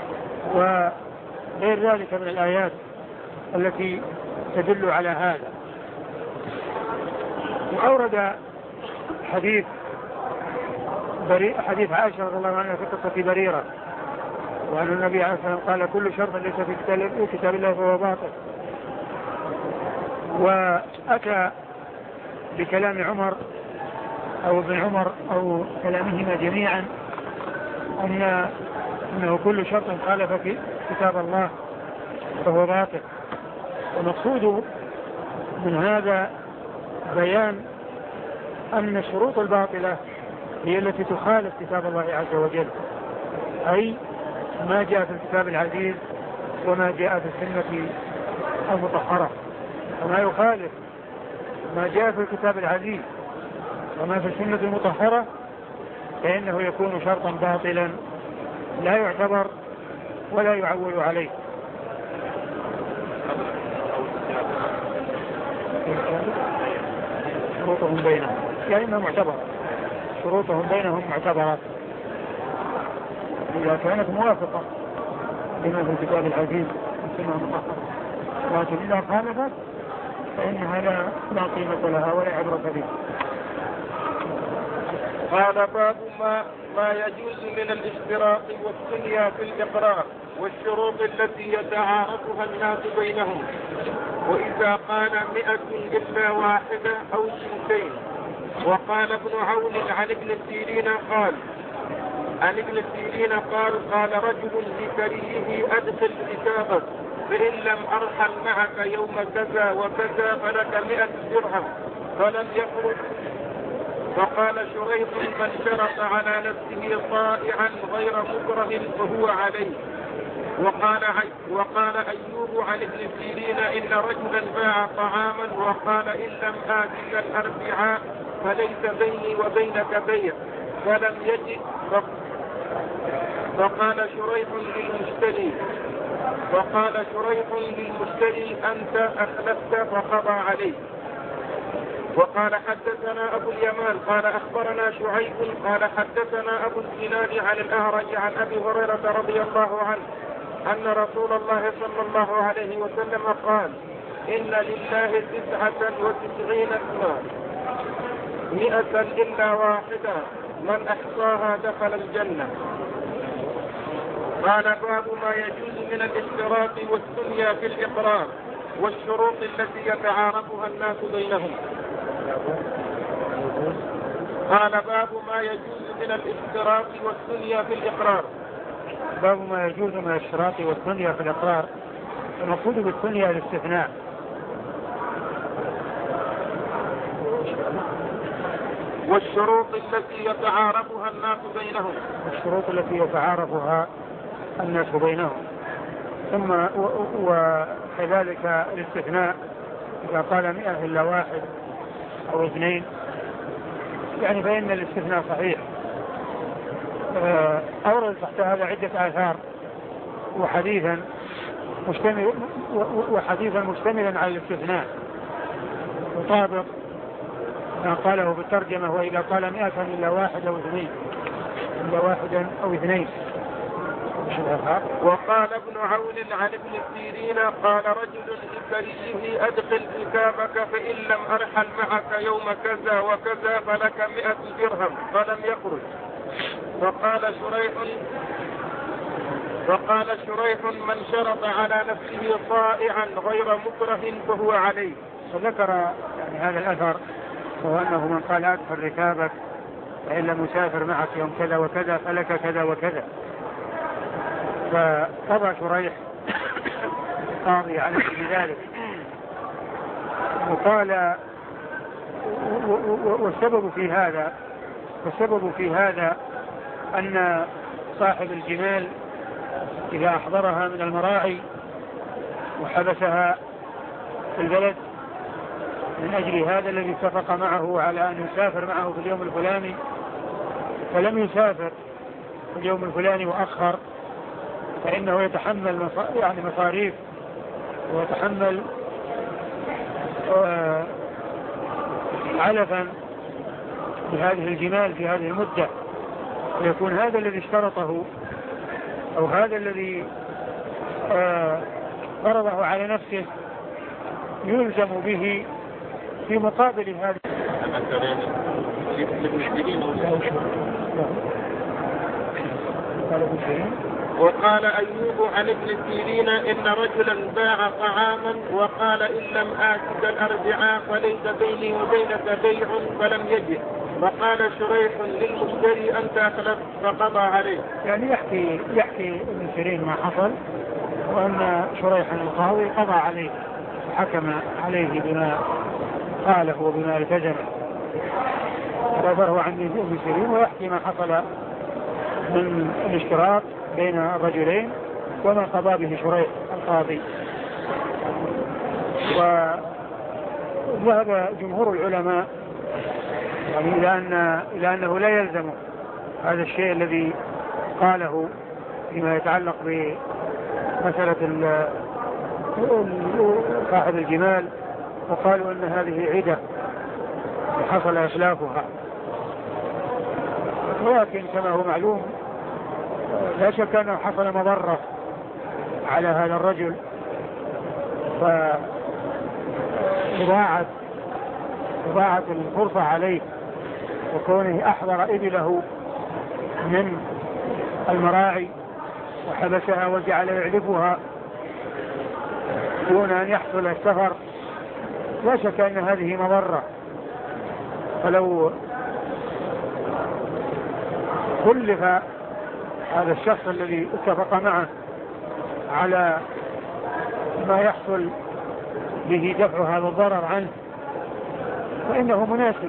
Speaker 2: وغير ذلك من الآيات التي تدل على هذا. وأورد حديث عائشة رضي الله عنها في قصة بريرة، وأن النبي عليه الصلاة والسلام قال كل شرط ليس في كتاب الله فهو باطل. وأتى بكلام عمر أو ابن عمر أو كلامهما جميعا أنه كل شرط خالف في كتاب الله فهو باطل. والمقصود من هذا بيان أن الشروط الباطلة هي التي تخالف كتاب الله عز وجل، أي ما جاء في الكتاب العزيز وما جاء في السنة المطهرة. وما يخالف ما جاء في الكتاب العزيز وما في السنة المطهرة فإنه يكون شرطا باطلا لا يعتبر ولا يعول عليه. شروطهم بينهم يعني انها معتبرة، شروطهم بينهم معتبرة إذا كانت موافقة لما في الكتاب العزيز والسنة المطهرة، لكن إذا خالفت فإنها لا قيمة لها ولا عبرة بها.
Speaker 1: قال باب ما يجوز من الاشتراط والثنيا في الإقرار والشروط التي يتعارفها الناس بينهم، وإذا قال 100 إلا واحدة أو 200. وقال ابن عون عن ابن سيرين قال رجل لكريه أدخل كتابك فإن لم أرحل معك يوم كذا وكذا فلك 100 درهم فلم يخرج. فقال شريح من شرط على نفسه طائعا غير مكره فهو عليه. وقال أيوب عن ابن سيرين إن رجلا باع طعاما وقال إن لم آتك الأربعاء فليس بيني وبينك بيع فلم يجد. فقال شريح للمشتري أنت أخلفت فقضى عليه. وقال حدثنا أبو اليمان قال أخبرنا شعيب قال حدثنا أبو الزناد عن الأعرج عن أبي هريرة رضي الله عنه أن رسول الله صلى الله عليه وسلم قال إن لله 99 اسما 100 إلا واحدة من أحصاها دخل الجنة. قال باب ما يجوز من الاشتراط والثنيا في الإقرار والشروط التي يتعارفها الناس بينهم. قال باب ما يجوز من الاشتراط والثنيا في الإقرار.
Speaker 2: باب ما يجوز من الاشتراط والثنيا في الإقرار. المقصود بالثنيا الاستثناء،
Speaker 1: والشروط التي يتعارفها الناس بينهم.
Speaker 2: الشروط التي يتعارفها الناس بينهم. ثم وكذلك الاستثناء إذا قال 100 إلا واحد أو 2 يعني فإن الاستثناء صحيح. أورد تحت هذا عدة آثار وحديثا مشتملا على الاستثناء يطابق ما قاله بالترجمة وإذا قال 100 إلا واحد أو 2 إلا واحدا أو 2.
Speaker 1: وقال ابن عون عن ابن سيرين قال رجل لكريه أدخل كتابك فإن لم أرحل معك يوم كذا وكذا فلك 100 درهم فلم يخرج. وقال شريح من شرط على نفسه طائعا غير مكره فهو عليه.
Speaker 2: وذكر يعني هذا الأثر وهو أنه من قال أدخل ركابك فإن لم مسافر معك يوم كذا وكذا فلك كذا وكذا. فقضى شريح قاضي على ذلك وقال والسبب في هذا أن صاحب الجمال إذا أحضرها من المراعي وحبسها في البلد من أجل هذا الذي اتفق معه على أن يسافر معه في اليوم الفلاني، فلم يسافر في اليوم الفلاني وأخر، فإنه يتحمل مصاريف ويتحمل علفا بهذه الجمال في هذه المدة، ويكون هذا الذي اشترطه أو هذا الذي فرضه على نفسه يلزم به في مقابل هذا.
Speaker 1: وقال أيوب عن ابن سيرين إن رجلا باع طعاما وقال إن لم آتك الأربعاء فليس بيني وبينك بيع فلم يجد، وقال شريح للمشتري أنت أخلف فقضى عليه.
Speaker 2: يعني يحكي ابن سيرين ما حصل، وأن شريحا القاضي قضى عليه حكم عليه بما قاله وبما التزم، وفره عن ابن سيرين ويحكي ما حصل من الاشتراك بين الرجلين وما قضى به شريح القاضي. وذهب جمهور العلماء يعني إلى أنه لا يلزم هذا الشيء الذي قاله فيما يتعلق بمسألة صاحب الجمال، وقالوا أن هذه عدة وحصل إخلافها. ولكن كما هو معلوم لا شك أنه حصل مضرة على هذا الرجل، فإضاعت الفرصة عليه، وكونه أحضر إبله من المراعي وحبسها وجعل يعلفها دون أن يحصل السفر، لا شك أن هذه مضرة. فلو كلف هذا الشخص الذي اتفق معه على ما يحصل به دفع هذا الضرر عنه فإنه مناسب.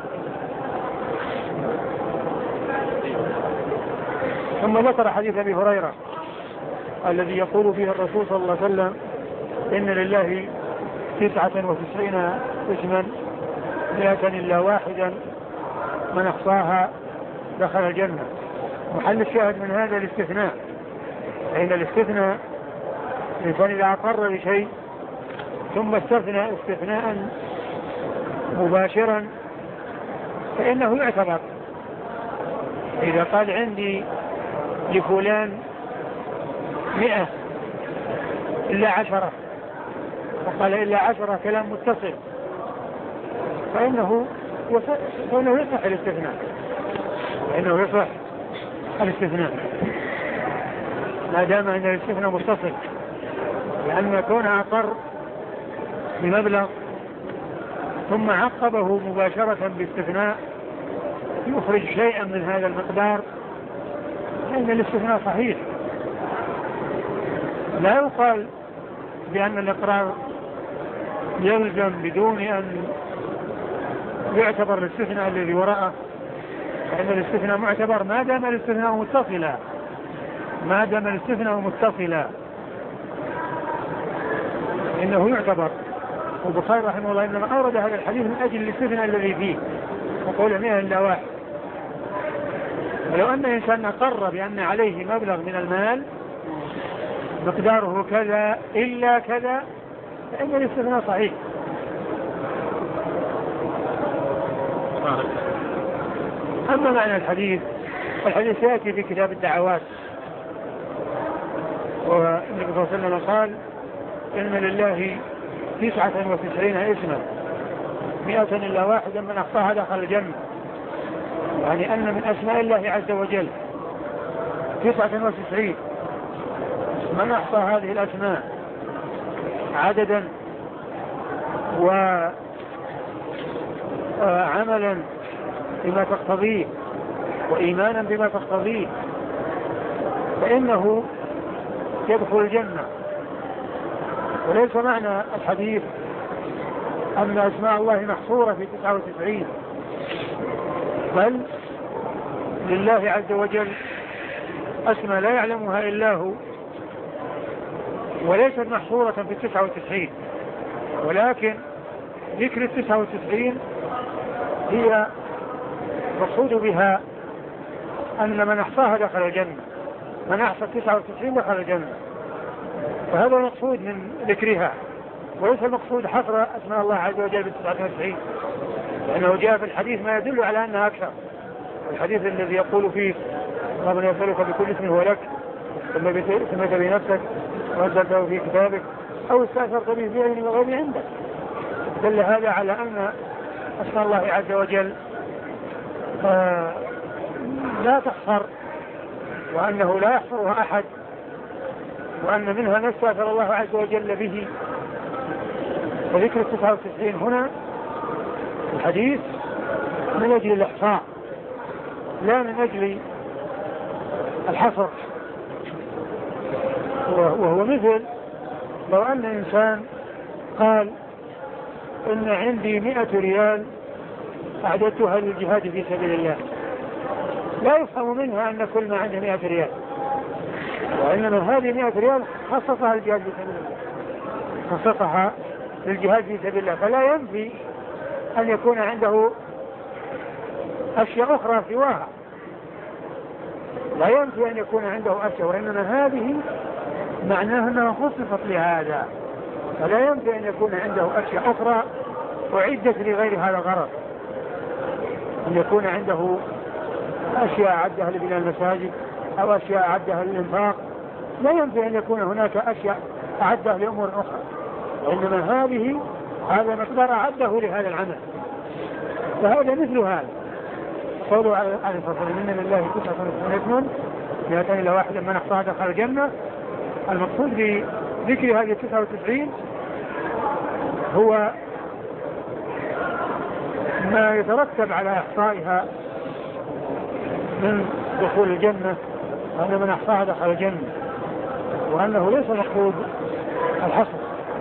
Speaker 2: ثم ذكر حديث أبي هريرة الذي يقول فيه الرسول صلى الله عليه وسلم إن لله 99 اسما 100 إلا واحدا من أحصاها دخل الجنة. محل الشاهد من هذا الاستثناء، فإن الاستثناء الإنسان إذا أقر بشيء ثم استثنى استثناء مباشرا فإنه يعتبر. إذا قال عندي لفلان 100 إلا 10، وقال إلا 10 كلام متصل، فإنه يصح الاستثناء، فإنه يصح الاستثناء ما دام أن الاستثناء متصل، لأن كونه أقر بمبلغ ثم عقبه مباشرة باستثناء يخرج شيئا من هذا المقدار، فإن الاستثناء صحيح. لا يقال بأن الإقرار يلزم بدون أن يعتبر الاستثناء الذي وراءه، فإن الاستثناء معتبر ما دام الاستثناء متصلا إنه يعتبر. والبخاري رحمه الله إنما أورد هذا الحديث من أجل الاستثناء الذي فيه، وقول 100 إلا واحد. ولو أن إنسان أقر بأن عليه مبلغ من المال مقداره كذا إلا كذا فإن الاستثناء صحيح. أما معنى الحديث يأتي في كتاب الدعوات، والنبي صلى الله عليه وسلم قال إن لله 99 اسما 100 إلا واحدا من أحصاها دخل الجنة، يعني أن من أسماء الله عز وجل 99 من أحصى هذه الأسماء عددا وعملا بما تقتضيه وإيمانا بما تقتضيه فإنه يدخل الجنة. وليس معنى الحديث أن أسماء الله محصورة في 99، بل لله عز وجل أسماء لا يعلمها إلا هو، وليست محصورة في 99، ولكن ذكر 99 هي مقصود بها أن من أحصاها دخل الجنة، من أحصى 99 دخل الجنة، فهذا المقصود من ذكرها، وليس المقصود حصر أسماء الله عز وجل ب99، لأنه جاء في الحديث ما يدل على أنها أكثر. الحديث الذي يقول فيه اللهم يسألك بكل اسم هو لك سميت بنفسك وأنزلته في كتابك أو استأثرت به في علم الغيب عندك، دل هذا على أن أسماء الله عز وجل لا تحصر، وأنه لا يحصرها أحد، وأن منها ما استأثر الله عز وجل به. وذكر 99 هنا الحديث من أجل الإحصاء لا من أجل الحصر، وهو مثل لو أن إنسان قال إن عندي 100 ريال أعددتها للجهاد في سبيل الله، لا يفهم منها أن كل ما عنده 100 ريال، وإنما هذه 100 ريال خصصها للجهاد في سبيل الله، خصصها للجهاد في سبيل الله، فلا ينفي أن يكون عنده أشياء أخرى سواها، لا ينفي أن يكون عنده أشياء، وإنما هذه معناها أنها خصصت لهذا، فلا ينفي أن يكون عنده أشياء أخرى أعدت لغير هذا الغرض، أن يكون عنده أشياء أعدها لبناء المساجد أو أشياء أعدها للإنفاق، لا ينفي أن يكون هناك أشياء أعدها لأمور أخرى، وإنما هذا مقدار أعده لهذا العمل، فهذا مثل هذا قولوا على الفصل من الله 99 200 إلى 1 من أحصاها دخل الجنة. المقصود بذكر هذه 99 هو ما يترتب على إحصائها من دخول الجنة، وأن من أحصاها دخل الجنة، وأنه ليس مقصود الحصر.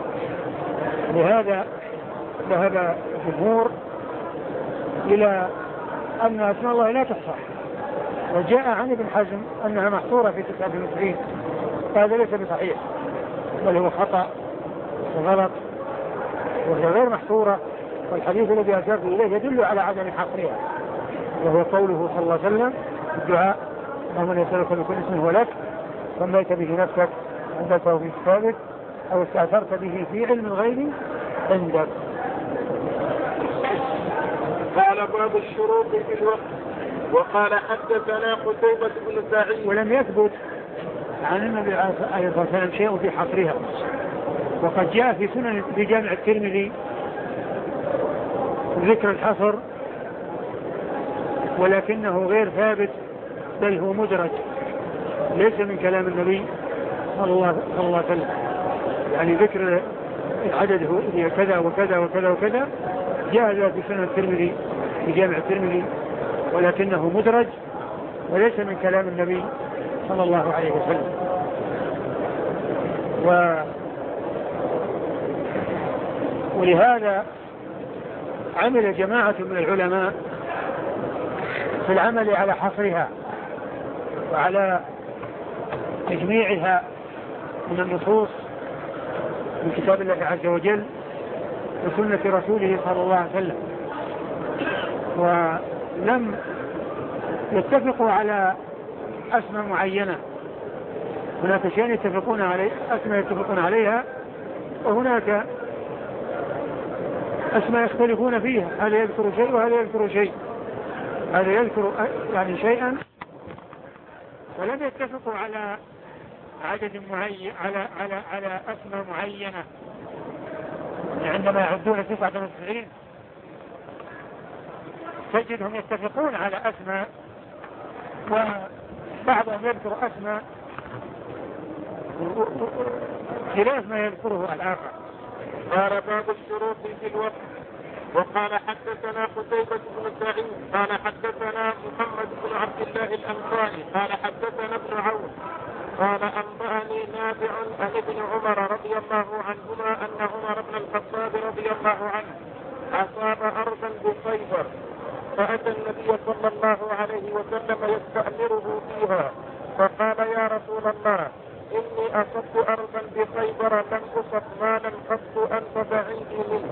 Speaker 2: لهذا ذهب الجمهور إلى أن أسماء الله لا تحصى، وجاء عن ابن حزم أنها محصورة في 99، فهذا ليس بصحيح، بل هو خطأ وغلط، وهي غير محصورة، والحديث الذي أشرت إليه يدل على عدم حصرها، وهو قوله صلى الله عليه وسلم الدعاء اللهم يسألك بكل اسم هو لك سميت به نفسك أنزلته في كتابك أو استأثرت به في علم الغيب عندك.
Speaker 1: قال باب الشروط في الوقت. وقال حدثنا قتيبة بن سعيد.
Speaker 2: ولم يثبت عن النبي عليه الصلاة والسلام شيء في حصرها، وقد جاء في سنن في جامع الترمذي ذكر الحصر، ولكنه غير ثابت، بل هو مدرج، ليس من كلام النبي صلى الله عليه وسلم، يعني ذكر العدد هو كذا وكذا وكذا وكذا جاء ذلك في سنن الترمذي في جامع الترمذي، ولكنه مدرج وليس من كلام النبي صلى الله عليه وسلم. ولهذا عمل جماعة من العلماء في العمل على حصرها وعلى تجميعها من النصوص من كتاب الله عز وجل وسنة رسوله صلى الله عليه وسلم، ولم يتفقوا على أسماء معينة. هناك شيء يتفقون عليه، أسماء يتفقون عليها، وهناك أسماء يختلفون فيها، هذا يذكر شيء وهذا يذكر شيء، هذا يذكر يعني شيئا، ولم يتفقوا على عدد معين على أسماء معينة. عندما يعدون 99 تجدهم يتفقون على أسماء، وبعضهم يذكر أسماء خلاف ما يذكره الآخر.
Speaker 1: قال باب الشروط في الوقت. وقال حدثنا قتيبة بن سعيد قال حدثنا محمد بن عبد الله الأنصاري قال حدثنا ابن عون قال أنبأني نافع عن ابن عمر رضي الله عنهما أن عمر بن الخطاب رضي الله عنه أصاب أرضا بخيبر، فأتى النبي صلى الله عليه وسلم يستأمره فيها، فقال يا رسول الله إني أصبت أرضا بخيبر لم أصب مالا قط أنفذ عندي منه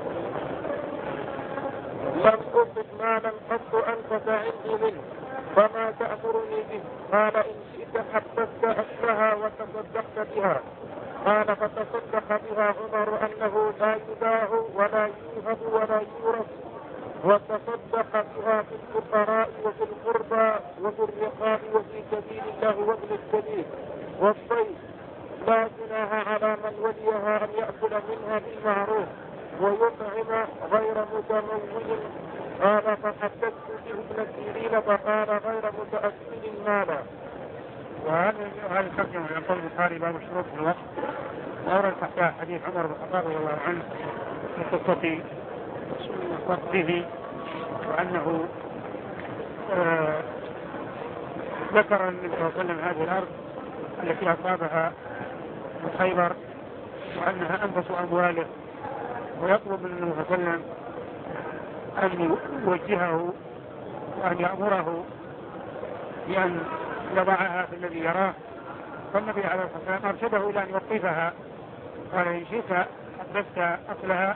Speaker 1: فما تأمرني به؟ قال إن شئت حبست أكلها وتصدقت بها. قال فتصدق بها عمر أنه لا يباع ولا يوهب ولا يورث، وتصدق بها في الفقراء وفي القربى وفي الرقاب وفي سبيل الله وابن السبيل والضيف. لا جناح على من وليها أن يأكل منها بالمعروف ويطعم غير متمول. قال فحدثت به ابن سيرين فقال غير متأكل مالا.
Speaker 2: وهذا الترجمة يقول البخاري باب الشروط في الوقت، وأورد تحتها حديث عمر بن الخطاب رضي الله عنه في قصة وقته، وأنه ذكر النبي صلى الله عليه وسلم هذه الأرض التي أصابها من خيبر وأنها أنفس أمواله، ويطلب من النبي صلى الله عليه وسلم أن يوجهه وأن يأمره بأن يضعها في الذي يراه. فالنبي عليه الصلاة والسلام أرشده إلى أن يوقفها، قال إن شئت حبست أصلها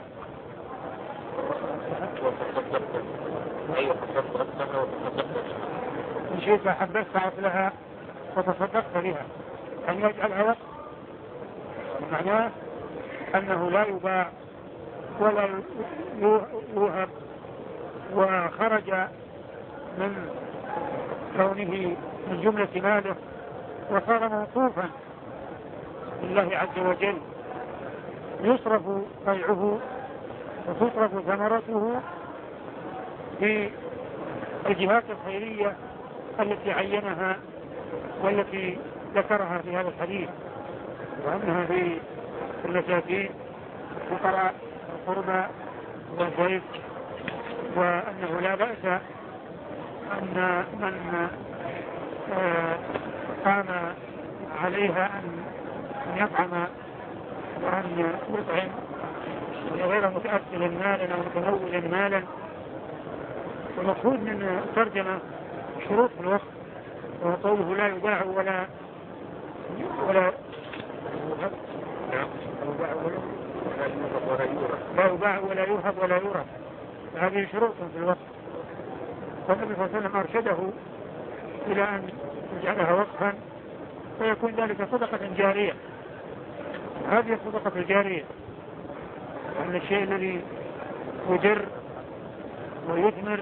Speaker 2: إن شئت حبست أصلها وتصدقت بها، أن يجعلها وقت، معناه أنه لا يباع ولا يوهب، وخرج من كونه من جملة ماله وصار موقوفا لله عز وجل، يصرف بيعه وتصرف ثمرته في الجهات الخيرية التي عينها والتي ذكرها في هذا الحديث، وأنها في المساكين الفقراء القربى والضيف، وأنه لا بأس أن من قام عليها أن يطعم وأن يطعم غير متأكل مالا أو متمول مالا. والمقصود من الترجمة شروط في الوقت، وقوله لا يباع ولا يوهب ولا يورث، هذه شروط في الوقت. فالنبي صلى الله عليه وسلم أرشده إلى أن يجعلها وقفا، فيكون ذلك صدقة جارية. هذه الصدقة الجارية أن الشيء الذي يدر ويثمر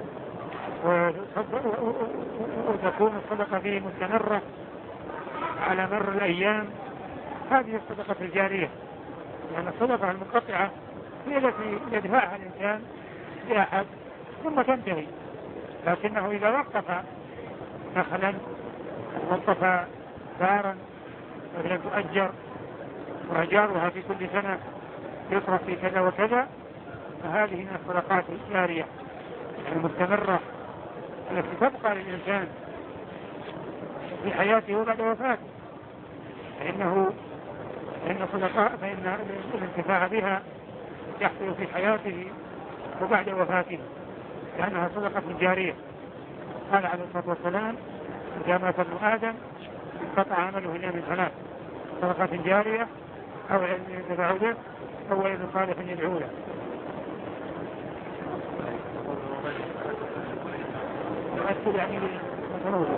Speaker 2: وتكون الصدقة فيه مستمرة على مر الأيام، هذه الصدقة الجارية. يعني الصدقة المنقطعة هي التي يدفعها الإنسان لأحد ثم تنتهي، لكنه إذا وقف نخلا وقف دارا وهي تؤجر وأجارها في كل سنة يصرف في كذا وكذا، فهذه من الصدقات الجارية المستمرة التي تبقى للإنسان في حياته وبعد وفاته، فإن الانتفاع بها يحصل في حياته وبعد وفاته، لأنها صدقة جارية. قال عليه الصلاة والسلام إذا مات ابن آدم انقطع عمله إلا من ثلاث: صدقة جارية أو علم ينتفع به أو ولد صالح يدعو له. يعني متنوع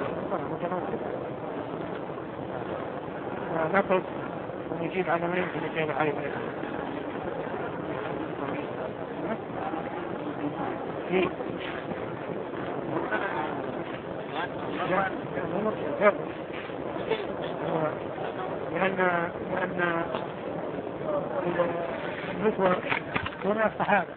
Speaker 2: نقص ونجيب على ما يمكن الشيء الحالي لأن النسوة هنا الصحابة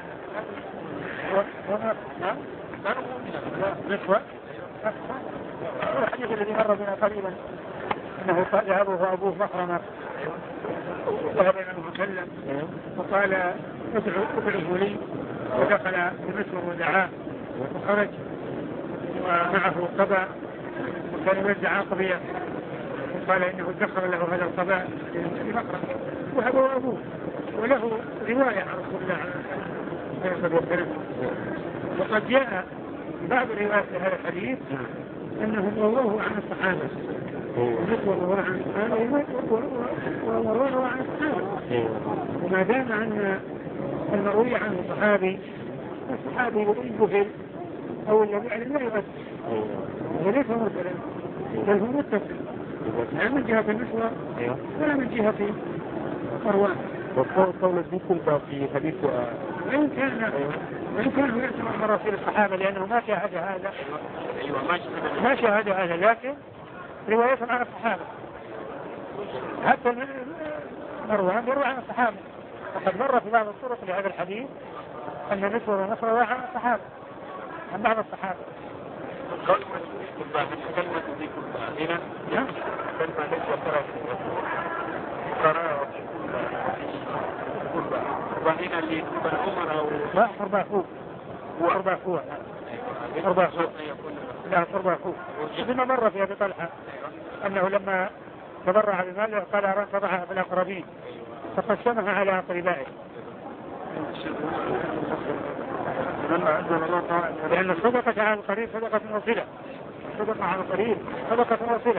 Speaker 2: نسوة الحديث الذي مر بنا قريبا أنه ذهبه أبوه مخرمة وذهب إلى المسلم وقال ادعوه لي، ودخل بمسور ودعاه وخرج ومعه قبا وكان يوزع عقبية، وقال إنه ادخر له هذا القباء بمخرمة وهو أبوه، وله رواية عن رسول الله عليه الصلاة والسلام. وقد جاء بعض روايات هذا الحديث أنهم رووه عن الصحابة وروى عن ومروان روى عن الصحابة. وما دام أن المروي عنه صحابي، الصحابي البخل أو الذي علم لا يؤثر، وليس مرسلا بل هو متصل، لا من جهة النسوة ولا من جهة مروان.
Speaker 1: وقول الذكر في حديث
Speaker 2: وإن كان يسمع مراسيل الصحابة لأنه ما شاهد هذا، ما شاهد هذا، لكن رواية عن الصحابة. حتى مروان يروي عن الصحابة، وقد مر في بعض الطرق لهذا الحديث أن نسوة ونصر روى عن الصحابة، عن بعض الصحابة.
Speaker 1: وهنا اللي بن عمر أو
Speaker 2: لا أرباخوه لا أرباخوه. بما مر في أبي طلحة أنه لما تبرع بماله قال أرى تضعها في الأقربين فقسمها على أقربائه، لأن الصدقة على القريب صدقة وصلة، الصدقة على القريب صدقة وصلة.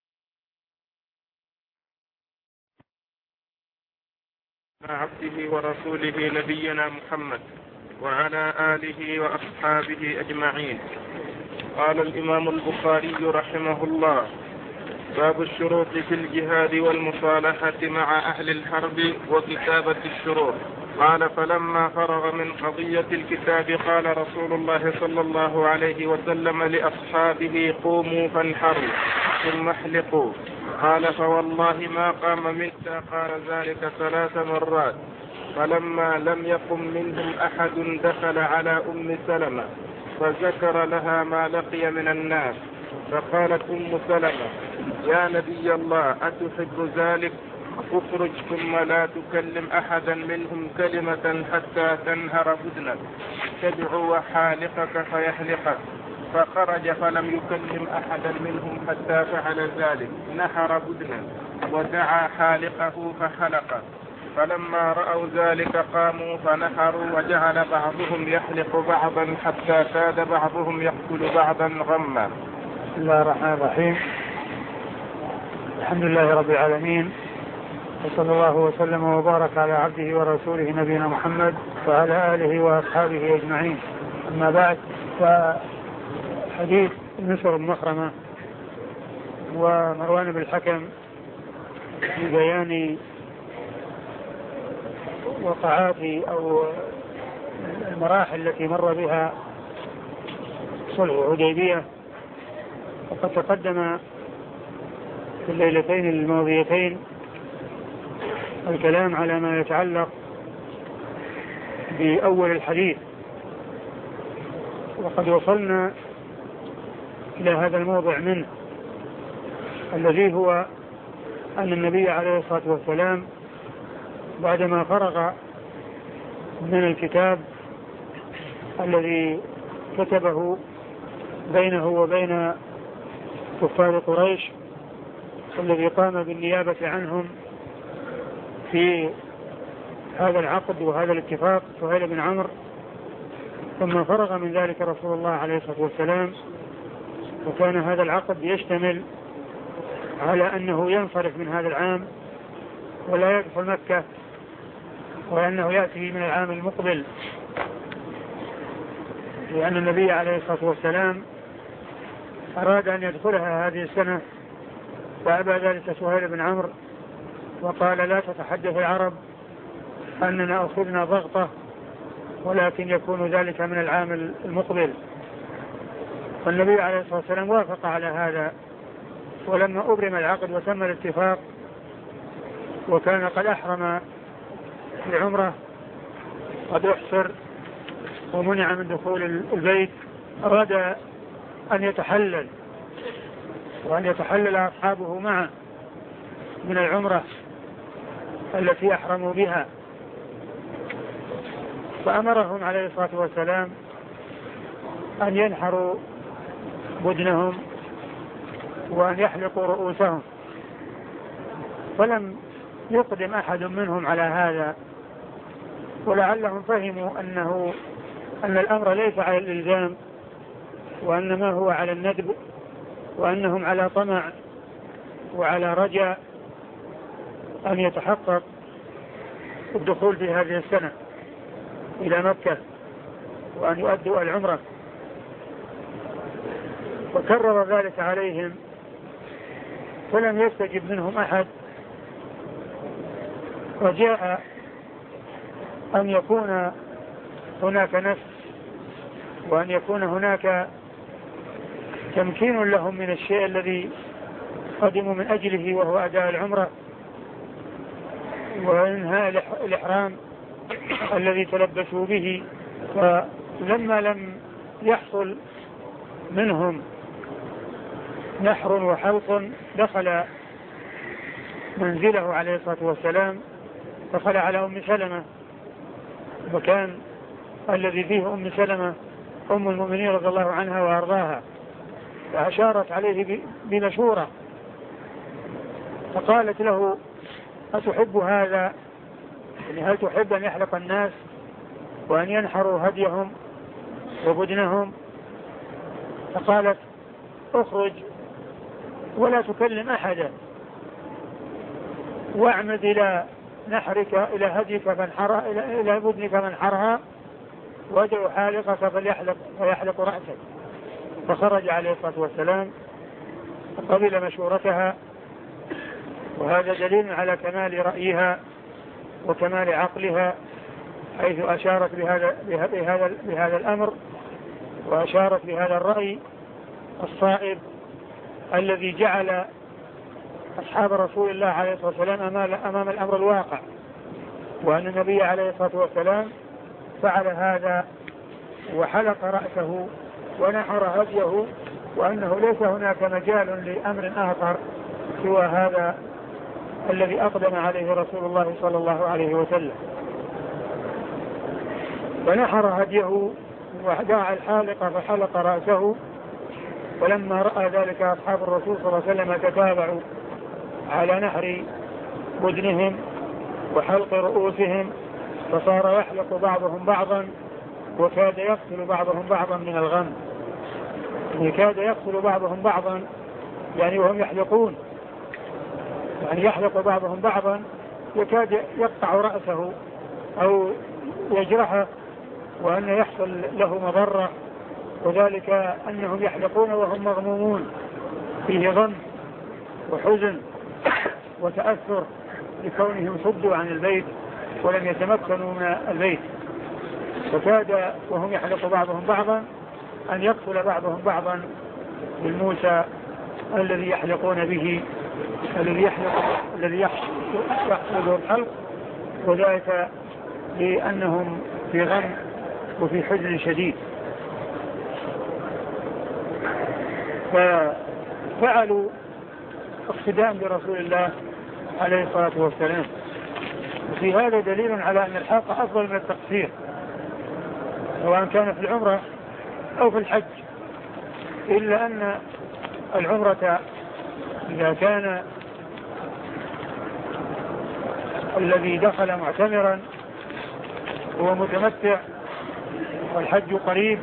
Speaker 1: عبده ورسوله نبينا محمد وعلى آله وأصحابه أجمعين. قال الإمام البخاري رحمه الله: باب الشروط في الجهاد والمصالحة مع أهل الحرب وكتابة الشروط. قال: فلما فرغ من قضية الكتاب قال رسول الله صلى الله عليه وسلم لأصحابه: قوموا فانحروا ثم احلقوا. قال: فوالله ما قام منا قال ذلك 3 مرات. فلما لم يقم منهم أحد دخل على أم سلمة فذكر لها ما لقي من الناس، فقالت أم سلمة: يا نبي الله أتحب ذلك؟ اخرج ثم لا تكلم أحدا منهم كلمة حتى تنهر بدنك، تدعو حالقك فيحلقك. فخرج فلم يكلم أحدا منهم حتى فعل ذلك، نحر بدنا ودعا حالقه فحلق. فلما رأوا ذلك قاموا فنحروا، وجعل بعضهم يحلق بعضا حتى كاد بعضهم يقتل بعضا غما.
Speaker 2: بسم الله الرحمن الرحيم. الحمد لله رب العالمين، وصلى الله وسلم وبارك على عبده ورسوله نبينا محمد وعلى آله وأصحابه أجمعين. أما بعد، فحديث نصر بن مخرمة ومروان بن الحكم في بيان وقعات أو المراحل التي مر بها صلح الحديبية، وقد تقدم في الليلتين الماضيتين الكلام على ما يتعلق بأول الحديث، وقد وصلنا إلى هذا الموضع منه الذي هو أن النبي عليه الصلاة والسلام بعدما فرغ من الكتاب الذي كتبه بينه وبين كفار قريش الذي قام بالنيابة عنهم في هذا العقد وهذا الاتفاق سهيل بن عمرو، ثم فرغ من ذلك رسول الله عليه الصلاة والسلام، وكان هذا العقد يشتمل على أنه ينصرف من هذا العام ولا يدخل مكة، وأنه يأتي من العام المقبل، لأن النبي عليه الصلاة والسلام أراد أن يدخلها هذه السنة، فأبى ذلك سهيل بن عمرو وقال: لا تتحدث العرب أننا أخذنا ضغطة، ولكن يكون ذلك من العام المقبل. فالنبي عليه الصلاة والسلام وافق على هذا، ولما أبرم العقد وتم الاتفاق وكان قد أحرم العمرة قد أحصر ومنع من دخول البيت، أراد أن يتحلل وأن يتحلل أصحابه معه من العمرة التي أحرموا بها، فأمرهم عليه الصلاة والسلام أن ينحروا بدنهم وأن يحلقوا رؤوسهم، فلم يقدم أحد منهم على هذا، ولعلهم فهموا أن الأمر ليس على الإلزام، وأنما هو على الندب، وأنهم على طمع وعلى رجاء أن يتحقق الدخول في هذه السنة إلى مكة وأن يؤدوا العمرة، وكرر ذلك عليهم فلم يستجب منهم أحد، وجاء أن يكون هناك نفس وأن يكون هناك تمكين لهم من الشيء الذي قدموا من أجله وهو أداء العمرة وإنهاء الإحرام الذي تلبسوا به. فلما لم يحصل منهم نحر وحلق دخل منزله عليه الصلاة والسلام، دخل على أم سلمة، وكان الذي فيه أم سلمة أم المؤمنين رضي الله عنها وأرضاها، فأشارت عليه بمشورة فقالت له: أتحب هذا؟ يعني هل تحب أن يحلق الناس وأن ينحروا هديهم وبدنهم؟ فقالت: اخرج ولا تكلم أحدا، واعمد إلى نحرك إلى هديك فانحرها إلى بدنك فانحرها، وادعو حالقك فيحلق رأسك. فخرج عليه الصلاة والسلام وقبل مشورتها، وهذا دليل على كمال رأيها وكمال عقلها، حيث أشارت بهذا الأمر، وأشارت بهذا الرأي الصائب الذي جعل أصحاب رسول الله عليه الصلاة والسلام أمام الأمر الواقع، وأن النبي عليه الصلاة والسلام فعل هذا وحلق رأسه ونحر هديه، وأنه ليس هناك مجال لأمر آخر سوى هذا الذي أقدم عليه رسول الله صلى الله عليه وسلم. ونحر هديه ودعا الحالق فحلق رأسه. ولما رأى ذلك أصحاب الرسول صلى الله عليه وسلم تتابعوا على نحر بدنهم وحلق رؤوسهم، فصار يحلق بعضهم بعضا، وكاد يقتل بعضهم بعضا من الغم. كاد يقتل بعضهم بعضا يعني وهم يحلقون، يعني يحلق بعضهم بعضا يكاد يقطع رأسه أو يجرحه، وأن يحصل له مضرة، وذلك أنهم يحلقون وهم مغمومون، فيه غم وحزن وتأثر لكونهم صدوا عن البيت ولم يتمكنوا من البيت. وكاد وهم يحلق بعضهم بعضا أن يقتل بعضهم بعضا بالموسى الذي يحلقون به، الذي يحصل الحلق، وذلك لأنهم في غم وفي حزن شديد. ففعلوا اقتداء برسول الله عليه الصلاة والسلام. وفي هذا دليل على أن الحلق أفضل من التقصير، سواء كان في العمرة أو في الحج، إلا أن العمرة إذا كان الذي دخل معتمرا هو متمتع والحج قريب،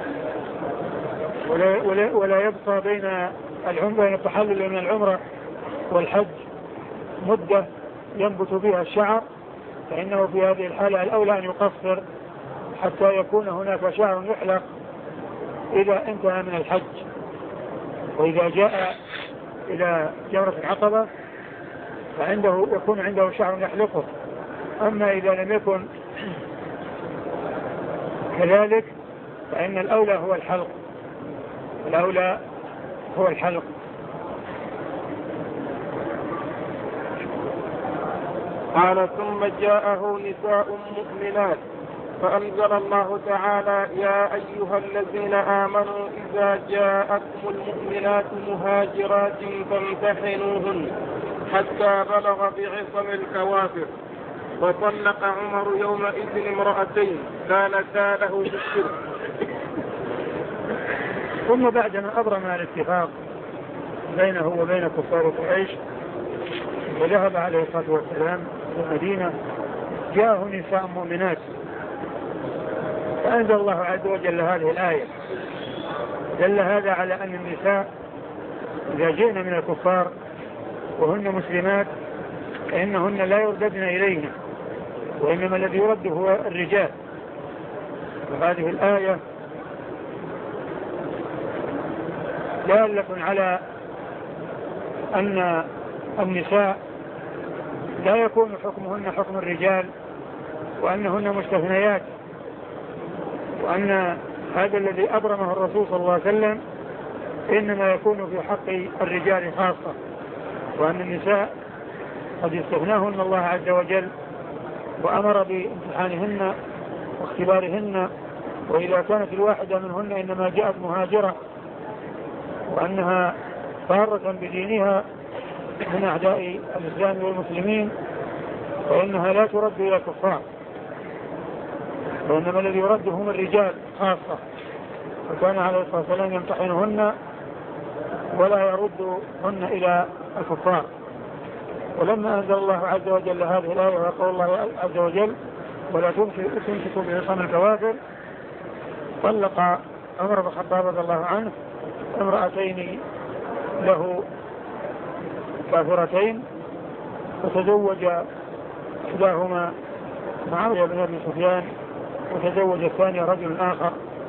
Speaker 2: ولا يبقى بين التحلل من العمرة والحج مدة ينبت بها الشعر، فإنه في هذه الحالة الأولى أن يقصر حتى يكون هناك شعر يحلق إذا انتهى من الحج، وإذا جاء إلى جمرة العقبة فعنده يكون عنده شعر يحلقه. أما إذا لم يكن كذلك فإن الأولى هو الحلق، الأولى هو الحلق.
Speaker 1: قال: ثم جاءه نساء مؤمنات فأنزل الله تعالى: يا أيها الذين آمنوا إذا جاءتكم المؤمنات مهاجرات فامتحنوهن حتى بلغ بعصم الكوافر. فطلق عمر يومئذ امرأتين كانتا له بالشرك.
Speaker 2: ثم بعدما أبرم الاتفاق بينه وبين كفار قريش وذهب عليه الصلاة والسلام إلى المدينة، جاءه نساء مؤمنات، فأنزل الله عز وجل هذه الآية. دل هذا على أن النساء إذا جئنا من الكفار وهن مسلمات فإنهن لا يرددن إلينا، وإنما الذي يرد هو الرجال. وهذه الآية دالة على أن النساء لا يكون حكمهن حكم الرجال، وأنهن مستثنيات، وأن هذا الذي أبرمه الرسول صلى الله عليه وسلم إنما يكون في حق الرجال خاصة، وأن النساء قد استثناهن الله عز وجل وأمر بامتحانهن واختبارهن، وإذا كانت الواحدة منهن إنما جاءت مهاجرة وأنها فارة بدينها من أعداء الإسلام والمسلمين فإنها لا ترد إلى الكفار، وإنما الذي يرد هم الرجال خاصة، وكان عليه الصلاة والسلام يمتحنهن ولا يردهن إلى الكفار. ولما أنزل الله عز وجل هذه الآية وقال الله عز وجل ولا تمسكوا بعصام الكوافر، طلق عمر بن الخطاب رضي الله عنه امرأتين له كافرتين، وتزوج إحداهما معاوية بن أبي سفيان، وتزوج الثاني رجل آخر.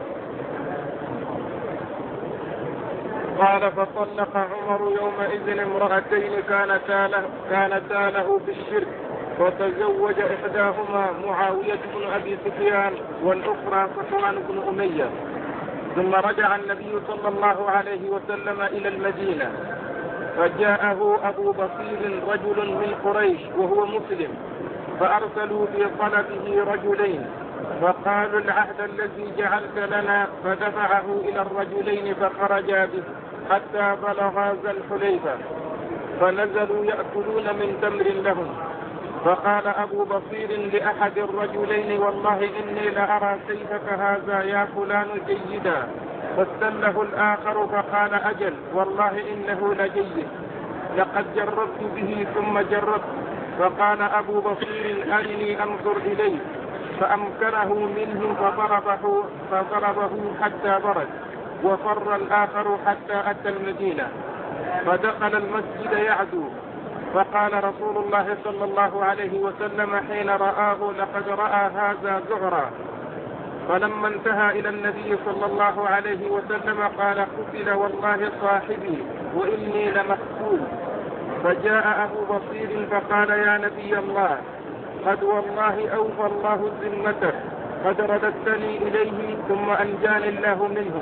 Speaker 1: قال فطلق عمر يومئذ امرأتين كانتا له في الشرك، وتزوج إحداهما معاوية بن أبي سفيان والأخرى صفوان بن أمية. ثم رجع النبي صلى الله عليه وسلم إلى المدينة، فجاءه أبو بصير رجل من قريش وهو مسلم، فأرسلوا في طلبه رجلين، فقالوا العهد الذي جعلت لنا، فدفعه إلى الرجلين فخرجا به حتى بلغا ذا الحليفة، فنزلوا يأكلون من تمر لهم. فقال أبو بصير لأحد الرجلين والله إني لأرى سيفك هذا يا فلان جيدا، فاستله الآخر فقال أجل والله إنه لجيد، لقد جربت به ثم جربت. فقال أبو بصير أرني أنظر إليه، فأمكنه منه فضربه حتى برد، وفر الآخر حتى أتى المدينة، فدخل المسجد يعدو، فقال رسول الله صلى الله عليه وسلم حين رآه لقد رأى هذا زهرا. فلما انتهى إلى النبي صلى الله عليه وسلم قال قتل والله صاحبي وإني لمقتول. فجاء أبو بصير فقال يا نبي الله قد والله أوفى الله ذمتك، قد رددتني إليه ثم أنجاني الله منه.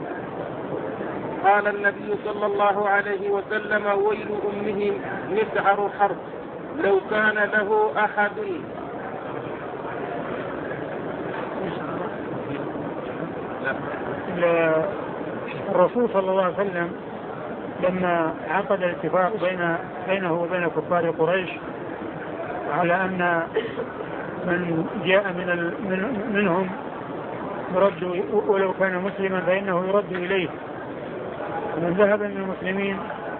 Speaker 1: قال النبي صلى الله عليه وسلم ويل أمه مسعر حرب لو كان له أحد.
Speaker 2: الرسول صلى الله عليه وسلم لما عقد الاتفاق بينه وبين كفار قريش على أن من جاء منهم يرد ولو كان مسلما فإنه يرد إليه، ومن ذهب من المسلمين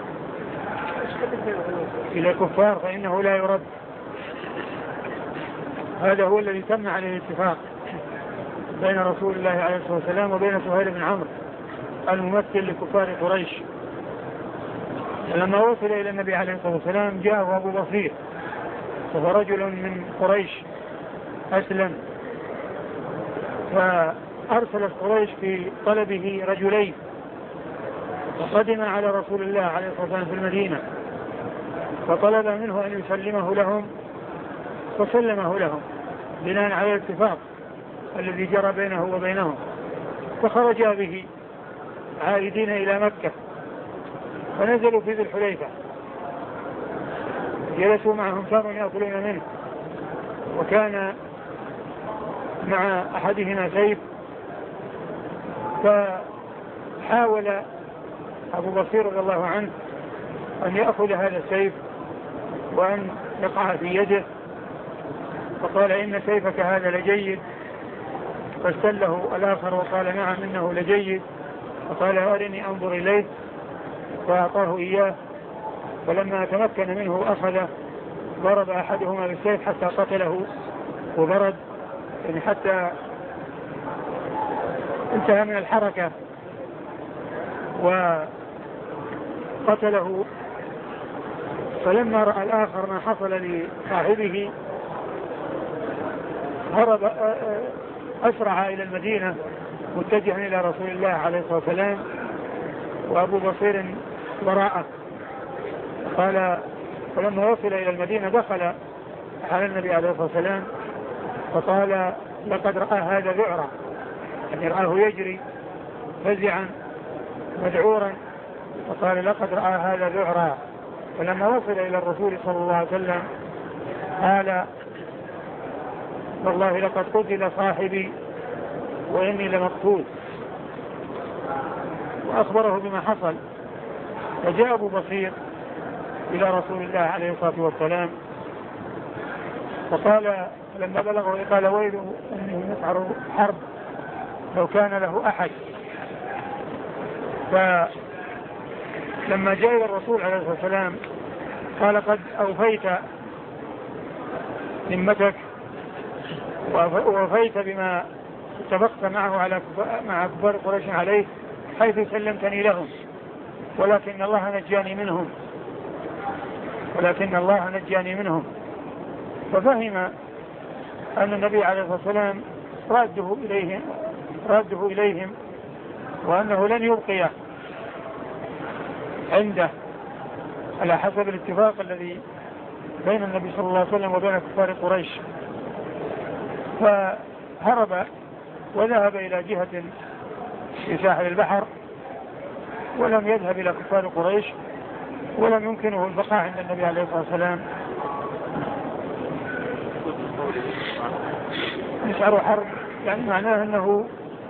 Speaker 2: إلى الكفار فإنه لا يرد. هذا هو الذي تم عليه الاتفاق بين رسول الله عليه الصلاة والسلام وبين سهيل بن عمرو الممثل لكفار قريش. لما وصل إلى النبي عليه الصلاة والسلام جاءه أبو بصير وهو رجل من قريش أسلم، فأرسلت قريش في طلبه رجلين، فقدم على رسول الله عليه الصلاة والسلام في المدينة، فطلب منه أن يسلمه لهم، فسلمه لهم بناء على الاتفاق الذي جرى بينه وبينهم. فخرجا به عائدين إلى مكة، فنزلوا في ذي الحليفة، جلسوا معهم كانوا يأكلون منه، وكان مع أحدهما سيف، فحاول أبو بصير رضي الله عنه أن يأخذ هذا السيف وأن يقع في يده، فقال إن سيفك هذا لجيد، فاستله الآخر وقال نعم إنه لجيد، فقال أرني أنظر إليه، فأعطاه إياه، فلما تمكن منه أخذه ضرب أحدهما بالسيف حتى قتله وبرد، يعني حتى انتهى من الحركة وقتله فلما رأى الآخر ما حصل لصاحبه هرب أسرع إلى المدينة متجها إلى رسول الله عليه الصلاة والسلام، وأبو بصير وراءه. قال فلما وصل إلى المدينة دخل على النبي عليه الصلاة والسلام فقال لقد رأى هذا ذعرا، يعني رآه يجري فزعا مذعورا، فقال لقد رأى هذا ذعرا. فلما وصل إلى الرسول صلى الله عليه وسلم قال والله لقد قتل صاحبي وإني لمقتول، وأخبره بما حصل. فجاء أبو بصير إلى رسول الله عليه الصلاة والسلام فقال لما بلغه قال ويله أنه يسعر حرب لو كان له أحد. فلما جاء إلى الرسول عليه الصلاة والسلام قال قد أوفيت ذمتك ووفيت بما اتفقت معه مع كبار قريش عليه حيث سلمتني لهم، ولكن الله نجاني منهم. ففهم أن النبي عليه الصلاة والسلام راده إليهم وأنه لن يبقي عنده على حسب الاتفاق الذي بين النبي صلى الله عليه وسلم وبين كفار قريش. فهرب وذهب إلى جهة في ساحل البحر ولم يذهب إلى كفار قريش، ولم يمكنه البقاء عند النبي عليه الصلاة والسلام. مسعر حرب يعني معناه أنه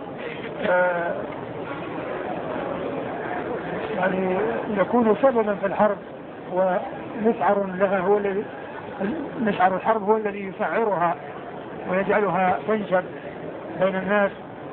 Speaker 2: يعني يكون سببا في الحرب، ومسعر لها هو الذي مسعر الحرب هو الذي يسعرها ويجعلها تنشر بين الناس.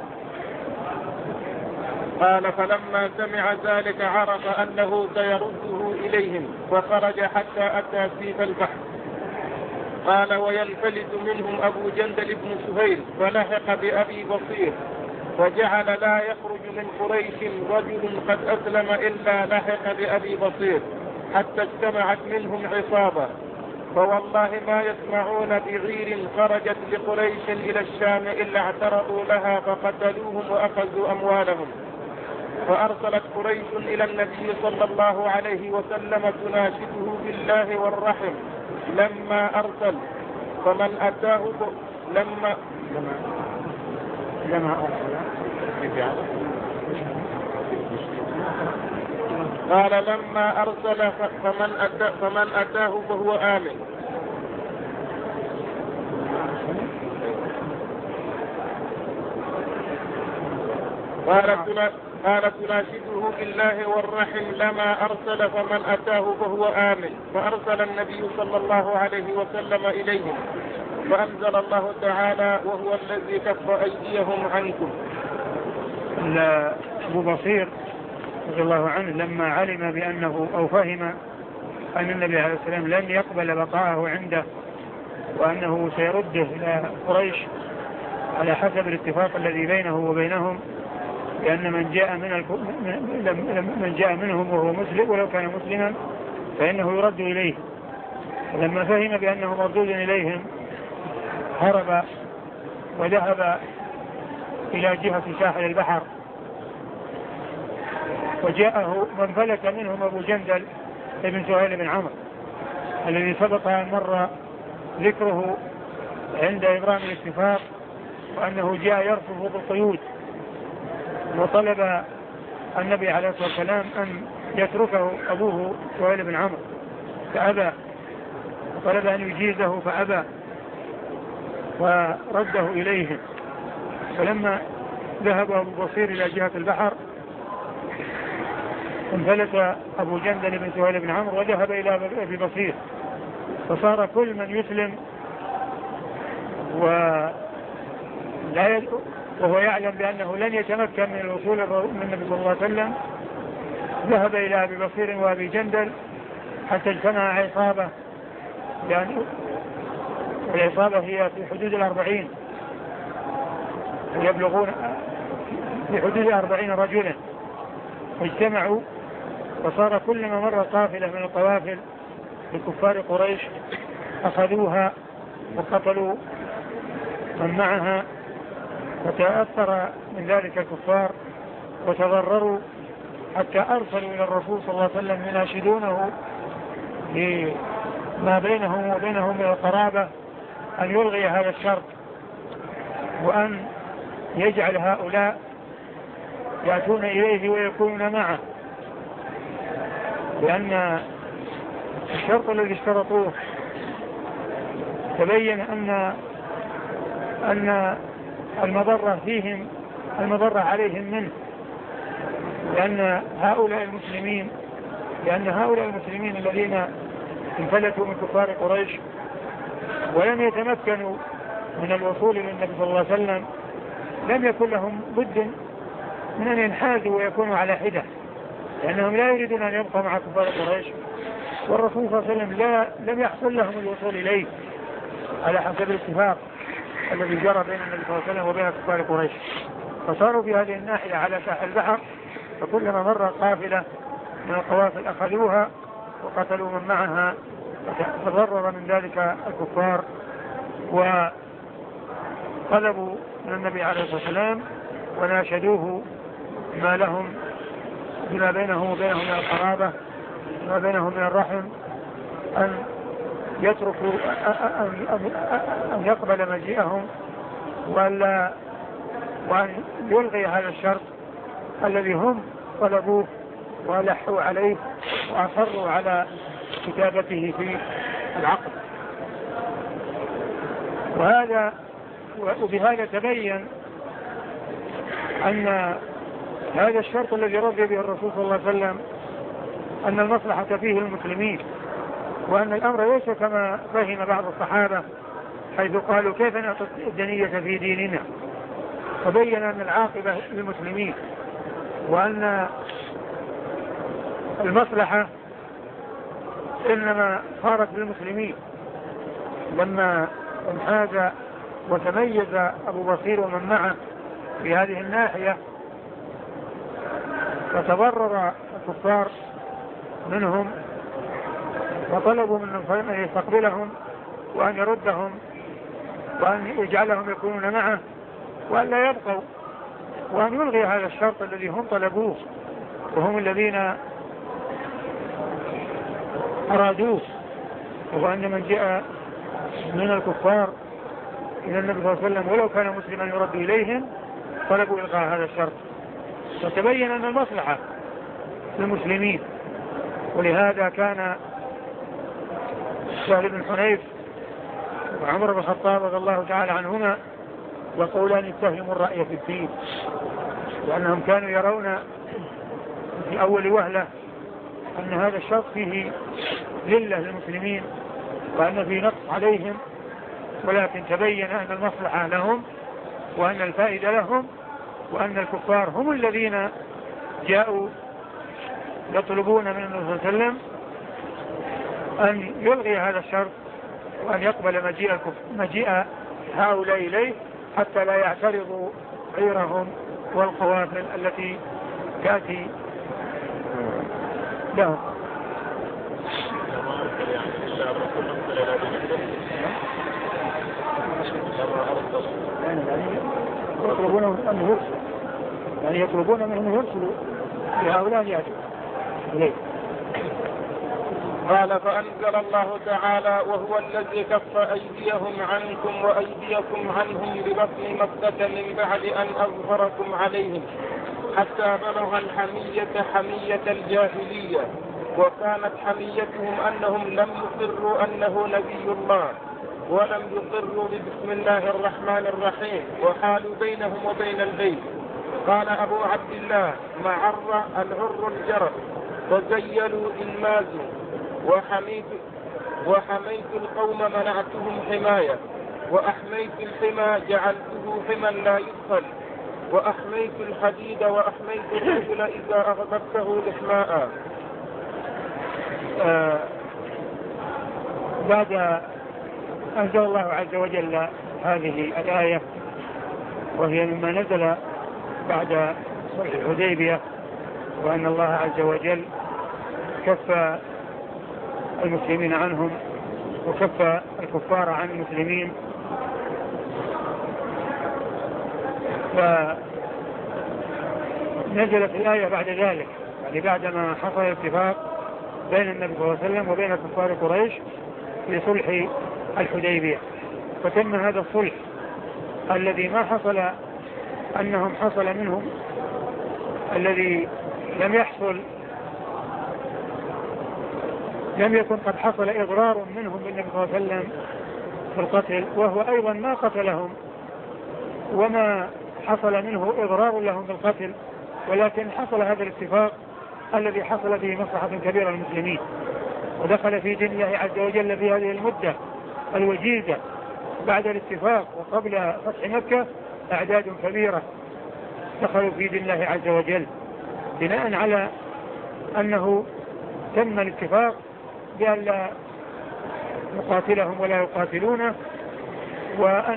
Speaker 1: قال فلما سمع ذلك عرف أنه سيرده إليهم فخرج حتى أتى سيف البحر. قال وينفلت منهم أبو جندل بن سهيل فلحق بأبي بصير وجعل لا يخرج من قريش رجل قد أسلم إلا لحق بأبي بصير حتى اجتمعت منهم عصابة، فوالله ما يسمعون بعير خرجت لقريش إلى الشام إلا اعترضوا لها فقتلوهم وأخذوا أموالهم. فأرسلت قريش إلى النبي صلى الله عليه وسلم تناشده بالله والرحم لما أرسل فمن أتاه قال لما أرسل فمن أتاه فهو آمن. قال تناشده بالله والرحم لما أرسل فمن أتاه فهو آمن. فأرسل النبي صلى الله عليه وسلم إليهم فأنزل الله تعالى وهو الذي كف أيديهم عنكم.
Speaker 2: أبو بصير رضي الله عنه لما علم بأنه أو فهم أن النبي عليه السلام لن يقبل بقاءه عنده وأنه سيرده إلى قريش على حسب الاتفاق الذي بينه وبينهم، لأن من جاء منهم وهو مسلم ولو كان مسلما فإنه يرد إليه. ولما فهم بأنه مردود إليهم هرب وذهب إلى جهة ساحل البحر، وجاءه من فلت منهم أبو جندل ابن سهيل بن عمرو الذي سبق أن مر ذكره عند إبرام الاتفاق، وأنه جاء يرفض القيود وطلب النبي عليه الصلاة والسلام أن يتركه أبوه سهيل بن عمرو فأبى، وطلب أن يجيزه فأبى ورده إليهم. فلما ذهب أبو بصير إلى جهة البحر انفلت أبو جندل بن سهيل بن عمرو وذهب إلى أبي بصير، فصار كل من يسلم وهو يعلم بأنه لن يتمكن من الوصول من النبي صلى الله عليه وسلم ذهب إلى أبي بصير وأبي جندل حتى اجتمع عصابة، يعني العصابة هي في حدود 40 يبلغون في حدود 40 رجلا، واجتمعوا وصار كل ما مر قافلة من القوافل لكفار قريش أخذوها وقتلوا من معها، فتأثر من ذلك الكفار وتضرروا حتى أرسلوا إلى الرسول صلى الله عليه وسلم يناشدونه لما بينهم وبينهم من القرابة أن يلغي هذا الشرط، وأن يجعل هؤلاء يأتون إليه ويكونون معه، لأن الشرط الذي اشترطوه تبين أن المضرة فيهم المضرة عليهم منه، لأن هؤلاء المسلمين الذين انفلتوا من كفار قريش ولم يتمكنوا من الوصول إلى النبي صلى الله عليه وسلم لم يكن لهم بد من أن ينحازوا ويكونوا على حدة، لأنهم لا يريدون أن يبقوا مع كفار قريش، والرسول صلى الله عليه وسلم لم يحصل لهم الوصول إليه على حسب الاتفاق الذي جرى بين النبي صلى الله عليه وسلم وبين كفار قريش، فصاروا في هذه الناحية على ساحل البحر، فكلما مر قافلة من القوافل أخذوها وقتلوا من معها، فتضرر من ذلك الكفار وطلبوا من النبي عليه الصلاة والسلام وناشدوه بما بينهم وبينهم من القرابة وما بينهم من الرحم أن يتركوا أن يقبل مجيئهم وأن يلغي هذا الشرط الذي هم طلبوه ولحوا عليه وأصروا على كتابته في العقد. وبهذا تبين أن هذا الشرط الذي رضي به الرسول صلى الله عليه وسلم أن المصلحة فيه المسلمين، وأن الأمر ليس كما فهم بعض الصحابة حيث قالوا كيف نعطي الدنية في ديننا، فبين أن العاقبة للمسلمين، وأن المصلحة إنما صارت للمسلمين لما انحاز وتميز أبو بصير ومن معه في هذه الناحية، فتضرر الكفار منهم وطلبوا منهم أن يستقبلهم وأن يردهم وأن يجعلهم يكونون معه وأن لا يبقوا، وأن يلغي هذا الشرط الذي هم طلبوه وهم الذين أرادوه، وهو أن من جاء من الكفار إلى النبي صلى الله عليه وسلم ولو كان مسلما يرد إليهم طلبوا إلغاء هذا الشرط، فتبين أن المصلحة للمسلمين. ولهذا كان سهل بن حنيف وعمر بن الخطاب رضي الله تعالى عنهما يقولان اتهموا الرأي في الدين، لأنهم كانوا يرون في أول وهلة أن هذا الشرط فيه ذلة للمسلمين وأن فيه نقص عليهم، ولكن تبين أن المصلحة لهم وأن الفائدة لهم، وأن الكفار هم الذين جاءوا يطلبون من النبي صلى الله عليه وسلم أن يلغي هذا الشرط وأن يقبل مجيء هؤلاء إليه حتى لا يعترضوا غيرهم والقوافل التي تأتي لهم. يطلبون منهم يرسلوا لهؤلاء يأتوا إليه.
Speaker 1: قال فأنزل الله تعالى وهو الذي كف أيديهم عنكم وأيديكم عنهم ببطن مكة من بعد أن أظهركم عليهم حتى بلغ الحمية حمية الجاهلية، وكانت حميتهم أنهم لم يقروا أنه نبي الله ولم يقروا ببسم الله الرحمن الرحيم، وحالوا بينهم وبين البيت. قال أبو عبد الله معر العر الجرب وزيلوا إن مازوا، وحميت القوم منعتهم حماية، وأحميت الحمى جعلته حمى لا يدخل، وأحميت الحديد وأحميت الرجل إذا أغضبته لحماء.
Speaker 2: بعد أنزل الله عز وجل هذه الآية وهي مما نزل بعد صلح الحديبية، وأن الله عز وجل كف المسلمين عنهم وكف الكفار عن المسلمين. فنزلت الآية بعد ذلك، يعني بعدما حصل الاتفاق بين النبي صلى الله عليه وسلم وبين كفار قريش في صلح الحديبية، فتم هذا الصلح الذي ما حصل أنهم حصل منهم الذي لم يكن قد حصل إضرار منهم بالنبي صلى الله عليه وسلم في القتل، وهو أيضا ما قتلهم وما حصل منه إضرار لهم بالقتل، ولكن حصل هذا الاتفاق الذي حصل به مصلحة كبيرة للمسلمين، ودخل في دين الله عز وجل في هذه المدة الوجيزة بعد الاتفاق وقبل فتح مكة أعداد كبيرة دخلوا في دين الله عز وجل، بناء على أنه تم الاتفاق بأن لا نقاتلهم ولا يقاتلونه، وأن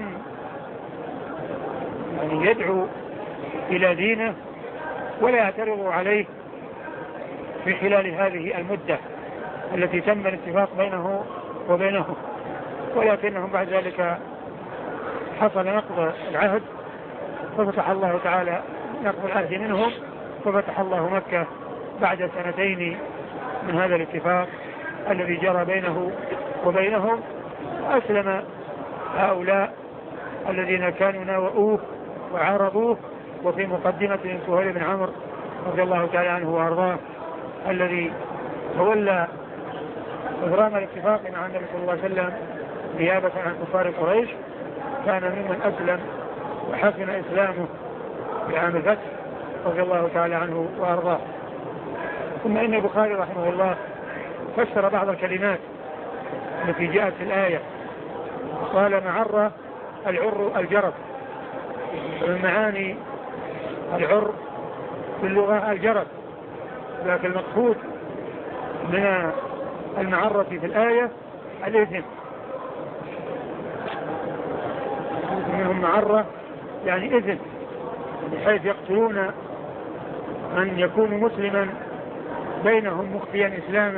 Speaker 2: يعني يدعو إلى دينه ولا يعترضوا عليه في خلال هذه المدة التي تم الاتفاق بينه وبينهم. ولكنهم بعد ذلك حصل نقض العهد، ففتح الله تعالى نقض العهد منهم، ففتح الله مكة بعد 2 من هذا الاتفاق الذي جرى بينه وبينهم. أسلم هؤلاء الذين كانوا ناوؤوه وعارضوه، وفي مقدمتهم سهيل بن عمرو رضي الله تعالى عنه وأرضاه الذي تولى إبرام الاتفاق مع النبي صلى الله عليه وسلم نيابة عن كفار قريش، كان ممن أسلم وحسن إسلامه في عام الفتح رضي الله تعالى عنه وأرضاه. ثم إن البخاري رحمه الله فسر بعض الكلمات التي جاءت في الآية، قال معرة العر الجرب، ومن معاني العر في اللغة الجرب، لكن المقصود من المعرة في الآية الإثم، منهم معرة يعني إثم، بحيث يقتلون من يكون مسلما بينهم مخفيا إسلامه.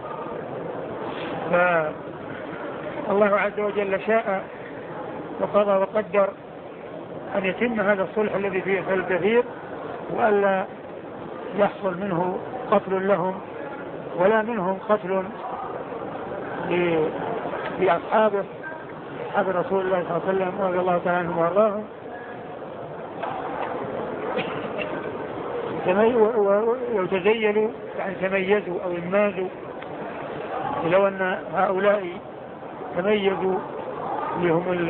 Speaker 2: فالله عز وجل شاء وقضى وقدر أن يتم هذا الصلح الذي فيه خير كثير، وألا يحصل منه قتل لهم ولا منهم قتل لأصحابه أصحاب رسول الله صلى الله عليه وسلم رضي الله تعالى عنهم وأرضاهم. وتزيلوا يعني تميزوا أو انمازوا، لو أن هؤلاء تميزوا اللي هم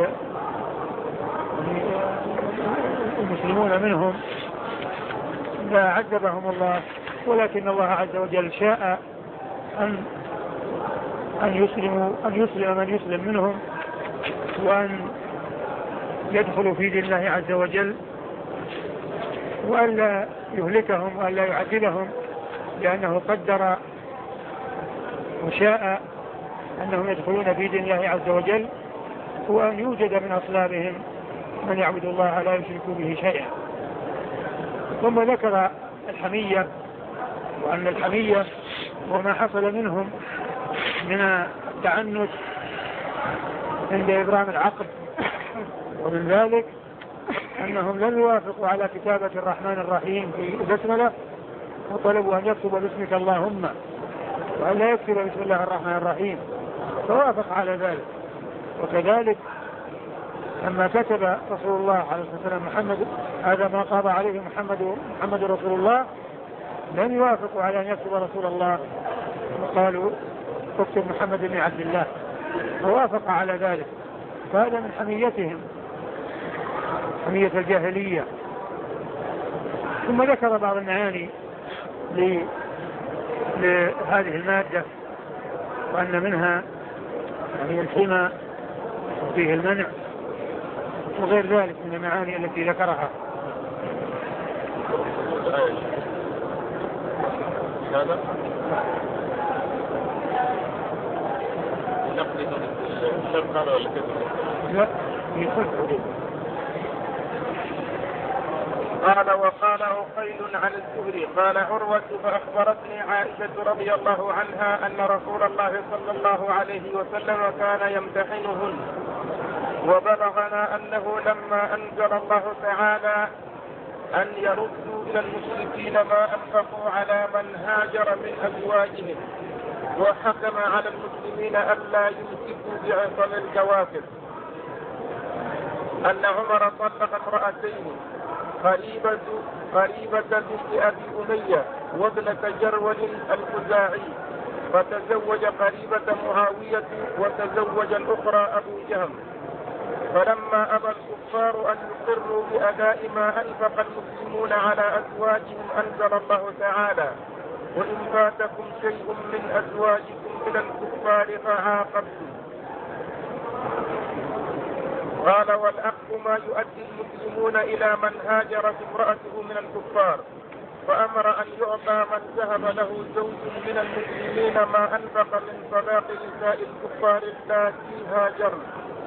Speaker 2: المسلمون منهم لا عذبهم الله، ولكن الله عز وجل شاء أن يسلم من يسلم منهم، وأن يدخلوا في دين الله عز وجل، وأن لا يهلكهم وأن لا يعذبهم، لأنه قدر وشاء أنهم يدخلون في دين الله عز وجل، وأن يوجد من أصلابهم من يعبد الله لا يشرك به شيئا. ثم ذكر الحمية، وأن الحمية وما حصل منهم من التعنت عند إبرام العقد، ومن ذلك أنهم لم يوافقوا على كتابة الرحمن الرحيم في البسملة، وطلبوا أن يكتب باسمك اللهم، وأن لا يكتب بسم الله الرحمن الرحيم، فوافق على ذلك. وكذلك لما كتب رسول الله عليه الصلاة والسلام محمد هذا ما قضى عليه محمد رسول الله، لم يوافقوا على أن يكتب رسول الله، وقالوا اكتب محمد بن عبد الله، فوافق على ذلك. فهذا من حميتهم، حمية الجاهلية. ثم ذكر بعض المعاني لهذه المادة، وأن منها يعني الحمى وفيه المنع وغير ذلك من المعاني التي ذكرها.
Speaker 1: هذا نقل الشرق هذا ولا كذا؟
Speaker 2: لا، يصلح عليه.
Speaker 1: قال وقال عقيل عن الزهري قال عروة فأخبرتني عائشة رضي الله عنها أن رسول الله صلى الله عليه وسلم كان يمتحنهن، وبلغنا أنه لما أنزل الله تعالى أن يردوا إلى المشركين ما أنفقوا على من هاجر من أزواجهم، وحكم على المسلمين ألا يمسكوا بعصم الكوافر، أن عمر طلق امرأتين قريبة بنت أبي أمية وابنة جرول الخزاعي، فتزوج قريبة معاوية وتزوج الأخرى أبو جهم. فلما أبى الكفار أن يقروا بأداء ما أنفق المسلمون على أزواجهم أنزل الله تعالى: وإن فاتكم شيء من أزواجكم إلى الكفار فعاقبتم. قال والأخ ما يؤدي المسلمون إلى من هاجرت امرأته من الكفار، فأمر أن يعطى من ذهب له زوج من المسلمين ما أنفق من طلاق نساء الكفار اللاتي هاجرن.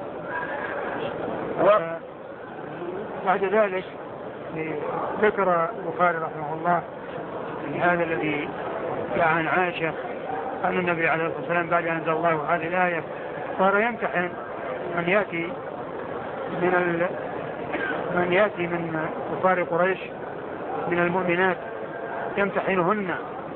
Speaker 2: بعد ذلك ذكر البخاري رحمه الله في هذا الذي جاء عن عائشة أن النبي عليه الصلاة والسلام بعد أن أنزل الله هذه الآية صار يمتحن من يأتي من كفار قريش من المؤمنات يمتحنهن.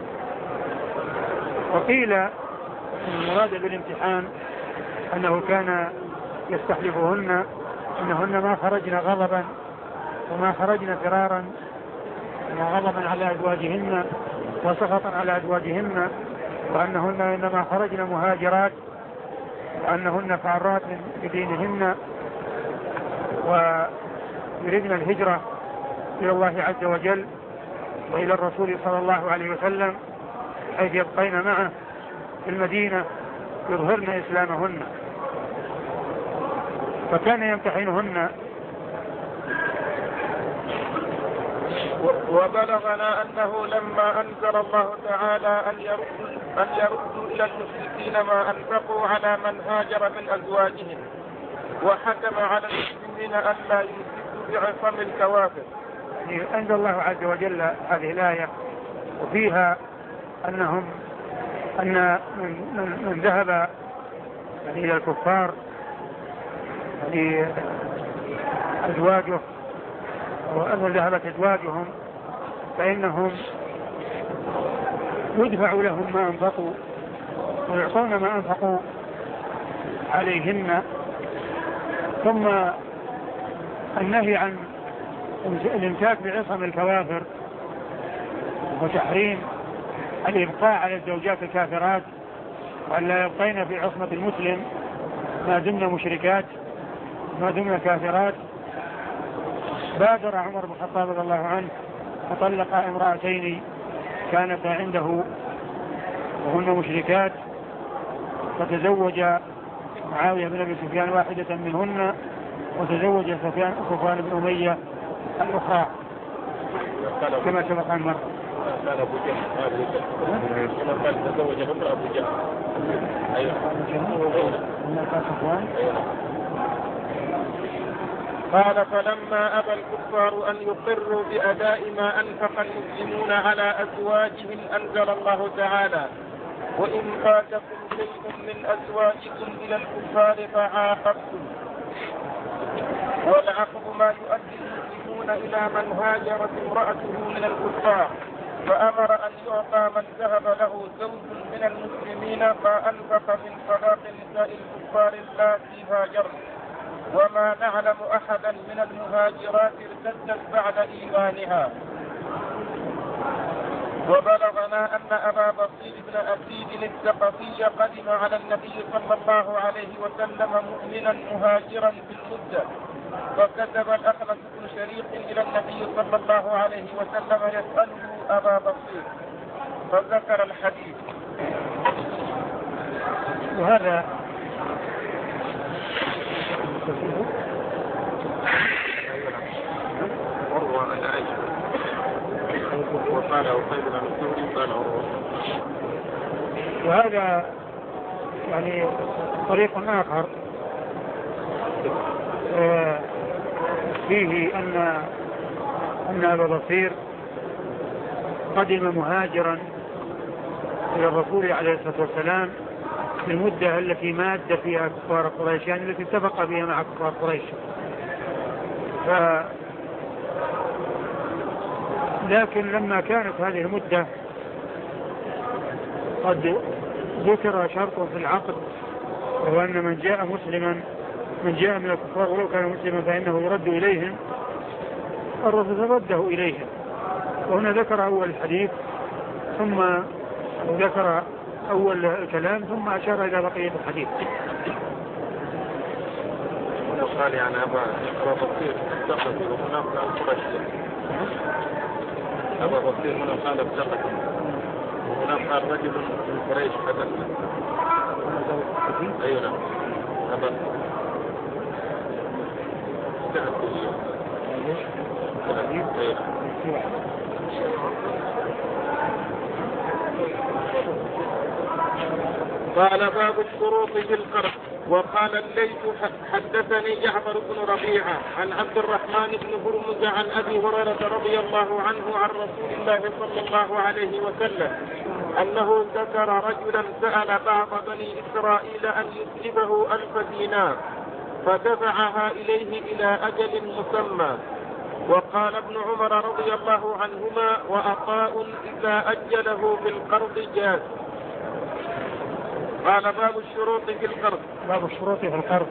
Speaker 2: وقيل المراد بالامتحان أنه كان يستحلفهن أنهن ما خرجن غضبا وما خرجن فرارا وما غضبا على أزواجهن وسخطا على أزواجهن، وأنهن إنما خرجن مهاجرات، وأنهن فارات بدينهن ويريدن الهجرة إلى الله عز وجل وإلى الرسول صلى الله عليه وسلم، حيث يبقين معه في المدينة يظهرن إسلامهن. فكان يمتحنهن.
Speaker 1: وبلغنا أنه لما أنزل الله تعالى أن يردوا إلى المشركين ما أنفقوا على من هاجر من أزواجهم، وحكم على المسلمين ألا يمسكوا بعصم الكوافر.
Speaker 2: أنزل الله عز وجل هذه الآية وفيها أن من ذهب إلى الكفار أزواجه وأن ذهبت أزواجهم فإنهم يدفع لهم ما أنفقوا ويعطون ما أنفقوا عليهن. ثم النهي عن الامساك بعصم الكوافر وتحريم الإبقاء على الزوجات الكافرات وأن لا يبقين في عصمة المسلم ما دمنا مشركات ما دمنا كافرات. بادر عمر بن الخطاب رضي الله عنه فطلق امرأتين كانتا عنده وهن مشركات، فتزوج معاوية بن أبي سفيان واحدة منهن وتزوج صفوان بن أمية الأخرى كما سبق عن مرة.
Speaker 1: كان أبو جهل كما قال تزوج بكر أبو جهل. قال فلما أبى الكفار أن يقروا بأداء ما أنفق المسلمون على أزواجهم أنزل الله تعالى: وإن فاتكم شيء من أزواجكم إلى الكفار فعاقبتم. والعقب ما يؤدي المسلمون إلى من هاجرت امرأته من الكفار، فأمر أن يعطى من ذهب له زوج من المسلمين ما أنفق من طلاق نساء الكفار اللاتي هاجرن، وما نعلم أحدا من المهاجرات ارتدت بعد إيمانها. وبلغنا أن أبا بصير بن أسيد الثقفي قدم على النبي صلى الله عليه وسلم مؤمنا مهاجرا في المدة، فكتب الأخنس بن شريق إلى النبي صلى الله عليه وسلم يسأله أبا بصير، فذكر الحديث.
Speaker 2: وهذا وهذا يعني طريق آخر فيه أن أن أبا بصير قدم مهاجرا إلى الرسول عليه الصلاة والسلام في المدة التي ماد فيها كفار قريش، يعني التي اتفق فيها مع كفار قريش. لكن لما كانت هذه المدة قد ذكر شرط في العقد، وهو أن من جاء من الكفار ولو كان مسلما فإنه يرد إليهم، الرسول رده إليهم. وهنا ذكر أول الحديث ثم ذكر أول الكلام ثم أشار إلى بقية الحديث.
Speaker 1: قال يعني أبا بصير اتقد وهناك القرش أبا بصير هنا قال اتقد وهناك قال رجل من قريش حدثنا. أيوة نعم أبا قال باب الشروط في القرض. وقال الليث حدثني جعفر بن ربيعة عن عبد الرحمن بن هرمز عن أبي هريرة رضي الله عنه عن رسول الله صلى الله عليه وسلم أنه ذكر رجلا سأل بعض بني إسرائيل أن يسلبه 1000 دينار فدفعها إليه إلى أجل مسمى. وقال ابن عمر رضي الله عنهما وعطاء إذا أجله في القرض جاز. قال باب الشروط في القرض.
Speaker 2: باب الشروط في القرض.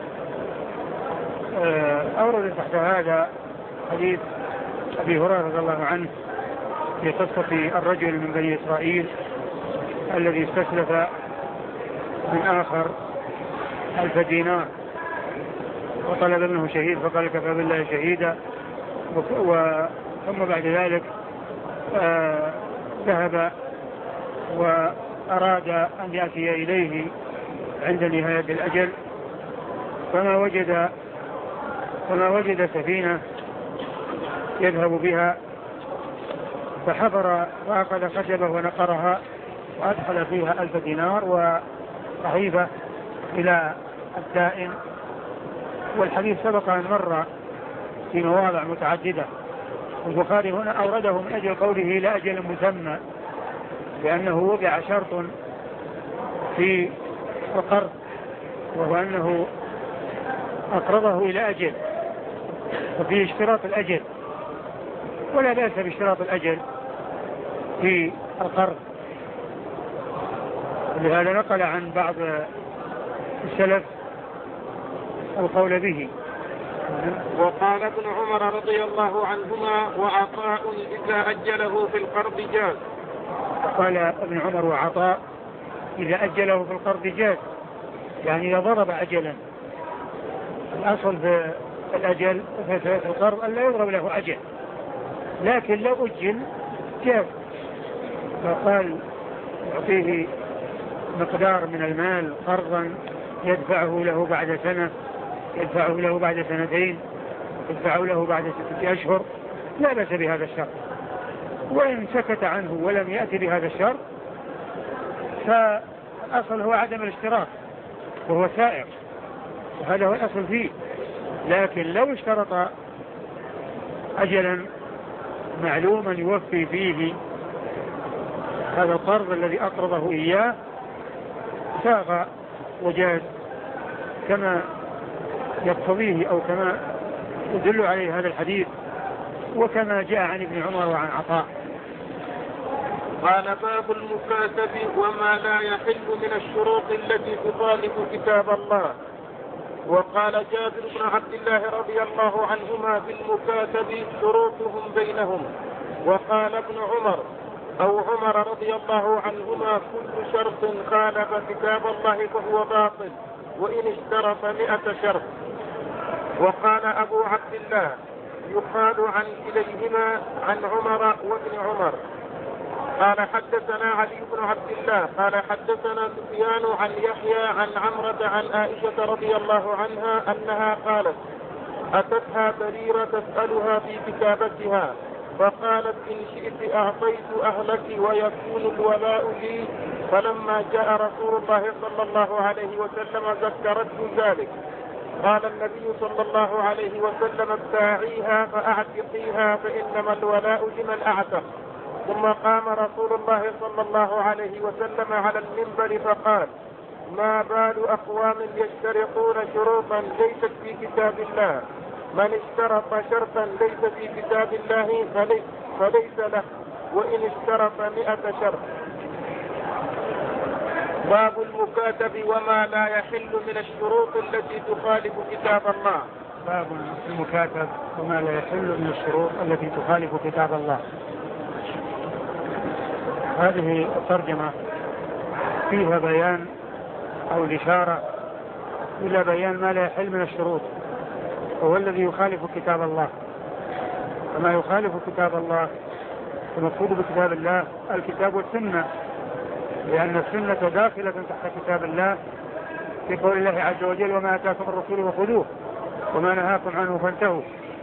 Speaker 2: أورد تحت هذا حديث أبي هريرة رضي الله عنه في قصة الرجل من بني إسرائيل الذي استسلف من آخر 1000 دينار وطلب منه شهيد فقال كفى بالله شهيدا. ثم بعد ذلك ذهب وأراد أن يأتي إليه عند نهاية الأجل فما وجد سفينة يذهب بها فحفر وأخذ خشبة ونقرها وأدخل فيها 1000 دينار وصحيفة إلى الدائن. والحديث سبق أن مر في مواضع متعددة. البخاري هنا أورده من أجل قوله لأجل مسمى، لأنه وضع شرط في القرض وهو أنه أقرضه إلى أجل وفيه اشتراط الأجل، ولا بأس باشتراط الأجل في القرض. لهذا نقل عن بعض السلف القول به.
Speaker 1: وقال ابن عمر رضي الله عنهما وعطاء إذا أجله في القرض جاز.
Speaker 2: قال ابن عمر وعطاء إذا أجله في القرض جاز، يعني إذا ضرب أجلا. الأصل في الأجل في القرض أن لا يضرب له أجل، لكن لو أجل جاز. فقال يعطيه مقدار من المال قرضا يدفعه له بعد سنة، يدفعه له بعد سنتين، يدفعه له بعد 6 أشهر، لا بأس بهذا الشرط. وإن سكت عنه ولم يأتي بهذا الشرط فالأصل هو عدم الاشتراط وهو سائر، وهذا هو الأصل فيه. لكن لو اشترط أجلا معلوما يوفي فيه هذا القرض الذي أقرضه إياه ساغ وجاز كما يقتضيه أو كما يدل عليه هذا الحديث وكما جاء عن ابن عمر وعن عطاء.
Speaker 1: قال باب المكاتب وما لا يحل من الشروط التي تخالف كتاب الله. وقال جابر بن عبد الله رضي الله عنهما في المكاتب شروطهم بينهم. وقال ابن عمر أو عمر رضي الله عنهما كل شرط خالف كتاب الله فهو باطل وإن اشترط 100 شرط. وقال أبو عبد الله يقال عن كليهما عن عمر وابن عمر. قال حدثنا علي بن عبد الله قال حدثنا سفيان عن يحيى عن عمرة عن عائشة رضي الله عنها أنها قالت أتتها بريرة تسألها في كتابتها فقالت إن شئت أعطيت أهلك ويكون الولاء لي. فلما جاء رسول الله صلى الله عليه وسلم ذكرته ذلك قال النبي صلى الله عليه وسلم ابتاعيها فأعتقيها فإنما الولاء لمن أعتق. ثم قام رسول الله صلى الله عليه وسلم على المنبر فقال ما بال أقوام يشترطون شروطا ليست في كتاب الله، من اشترط شرطا ليس في كتاب الله فليس له وإن اشترط 100 شرط. باب المكاتب وما لا يحل من الشروط التي تخالف كتاب الله.
Speaker 2: باب المكاتب وما لا يحل من الشروط التي تخالف كتاب الله. هذه الترجمة فيها بيان أو الإشارة إلى بيان ما لا يحل من الشروط، وهو الذي يخالف كتاب الله. وما يخالف كتاب الله المقصود بكتاب الله الكتاب والسنة، لأن السنة داخلة تحت كتاب الله في قول الله عز وجل وما آتاكم الرسول فخذوه وما نهاكم عنه فانتهوا.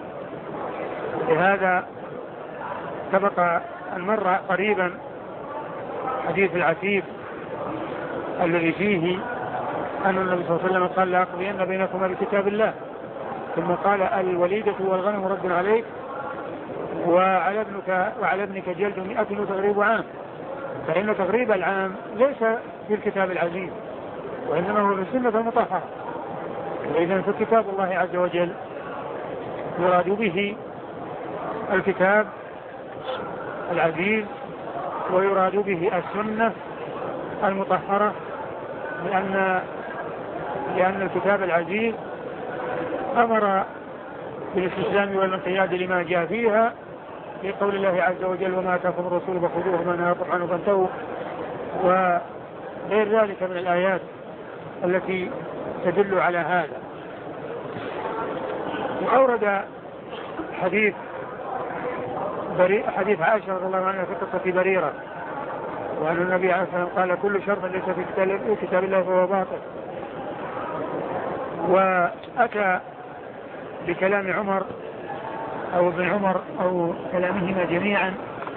Speaker 2: لهذا سبق أن مر قريبا حديث العتيب الذي فيه أن النبي صلى الله عليه وسلم قال لا أقضين بينكما بكتاب الله، ثم قال الوليدة والغنم رد عليك وعلى ابنك جلد 100 وتغريب عام. فإن تغريب العام ليس في الكتاب العزيز وإنما هو في السنة المطهرة. وإذا في كتاب الله عز وجل يراد به الكتاب العزيز ويراد به السنة المطهرة، لأن الكتاب العزيز أمر بالاستسلام والانقياد لما جاء فيها في قول الله عز وجل وما آتاكم الرسول فخذوه وما نهاكم عنه فانتهوا، وغير ذلك من الآيات التي تدل على هذا. وأورد حديث عائشة رضي الله عنها في قصة بريرة، وأن النبي عليه الصلاة والسلام قال كل شرط ليس في كتاب الله فهو باطل. وأتى بكلام عمر أو ابن عمر أو كلامهما جميعا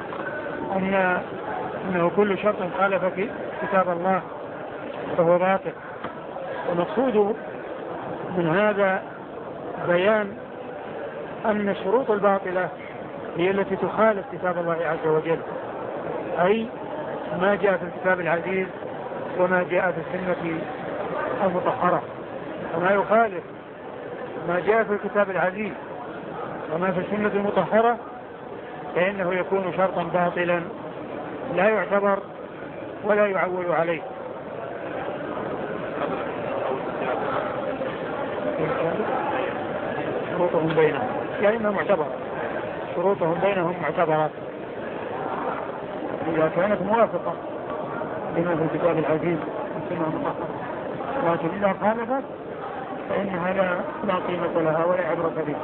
Speaker 2: أنه كل شرط خالف كتاب الله فهو باطل. والمقصود من هذا بيان أن الشروط الباطلة هي التي تخالف كتاب الله عز وجل، أي ما جاء في الكتاب العزيز وما جاء في السنة المطهرة. وما يخالف ما جاء في الكتاب العزيز وما في السنة المطهرة فإنه يكون شرطا باطلا لا يعتبر ولا يعول عليه. شروطهم بينهم يعني ما معتبر، شروطهم بينهم معتبرات إذا كانت موافقة لما في الكتاب العزيز والسنة المطهرة، لكن إذا خالفت فإنها لا قيمة لها ولا عبرة بها.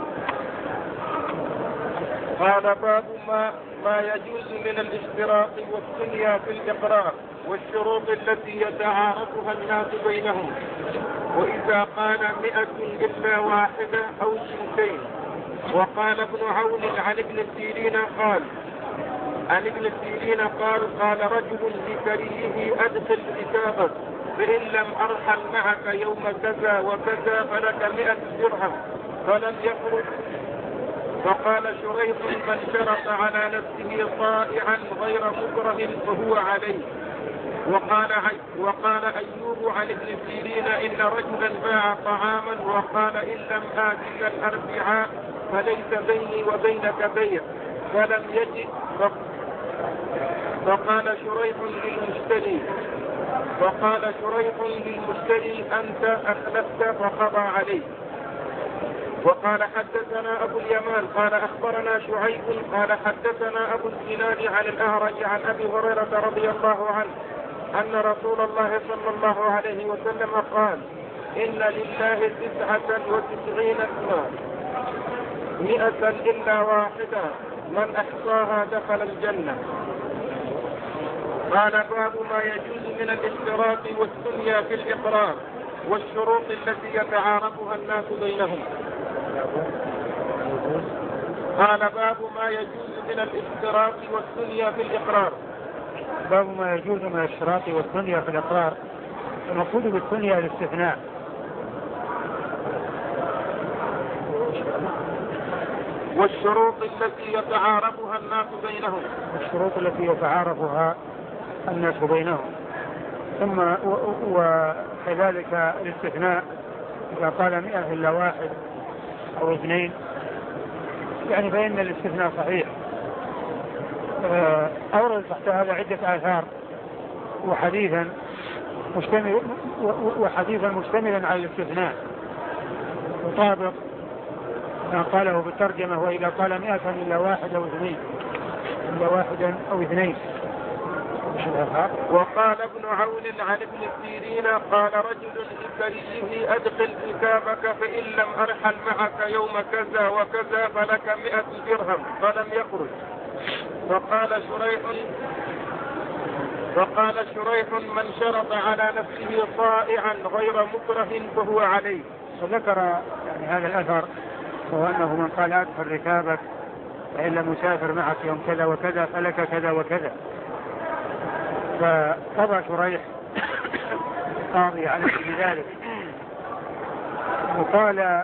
Speaker 1: قال باب ما يجوز من الاشتراط والثنيا في الإقرار والشروط التي يتعارفها الناس بينهم، وإذا قال 100 إلا واحدة أو 200. وقال ابن عون عن ابن سيرين قال رجل لكريه أدخل كتابك فإن لم أرحل معك يوم كذا وكذا فلك 100 درهم، فلم يخرج. فقال شريح من شرط على نفسه طائعا غير مكره فهو عليه. وقال أيوب عن ابن سيرين إن رجلا باع طعاما وقال إن لم آتك الأربعاء فليس بيني وبينك بيع، فلم يجد. فقال شريح للمشتري أنت أخلفت فقضى عليه. وقال حدثنا أبو اليمان قال أخبرنا شعيب قال حدثنا أبو الزناد عن الأعرج عن أبي هريرة رضي الله عنه أن رسول الله صلى الله عليه وسلم قال إن لله 99 اسما 100 إلا واحدة من أحصاها دخل الجنة. قال باب ما يجوز من الاشتراط والثنيا في الإقرار والشروط التي يتعارفها الناس بينهم. قال باب ما يجوز من الاشتراط والثنيا في الإقرار.
Speaker 2: باب ما يجوز من الاشتراط والثنيا في الإقرار. المقصود بالثنيا الاستثناء،
Speaker 1: والشروط التي يتعارفها الناس بينهم.
Speaker 2: الشروط التي يتعارفها الناس بينهم. ثم وكذلك الاستثناء إذا قال 100 إلا واحد أو اثنين يعني فإن الاستثناء صحيح. أورد تحت هذا عدة آثار وحديثا مشتملا على الاستثناء يطابق ما قاله بالترجمة وإذا قال 100 إلا واحد أو اثنين إلا واحدا أو اثنين.
Speaker 1: وقال ابن عون عن ابن سيرين قال رجل لسريه أدخل ركابك فإن لم أرحل معك يوم كذا وكذا فلك 100 درهم فلم يخرج. وقال شريح من شرط على نفسه طائعا غير مكره فهو عليه.
Speaker 2: وذكر يعني هذا الأثر وهو أنه من قال أدخل ركابك فإن لم أسافر معك يوم كذا وكذا فلك كذا وكذا. فقضى شريح قاضي عليه بذلك وقال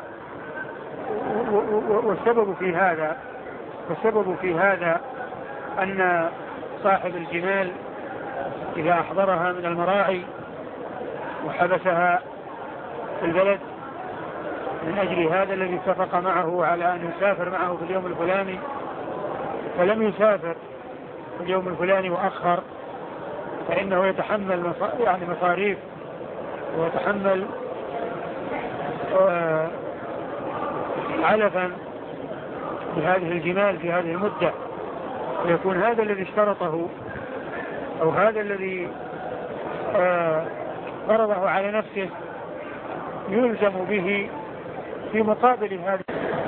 Speaker 2: والسبب في هذا أن صاحب الجمال إذا أحضرها من المراعي وحبسها في البلد من أجل هذا الذي اتفق معه على أن يسافر معه في اليوم الفلاني فلم يسافر في اليوم الفلاني وأخر فإنه يتحمل مصاريف ويتحمل علفا بهذه الجمال في هذه المدة ويكون هذا الذي اشترطه أو هذا الذي فرضه على نفسه يلزم به في مقابل هذا.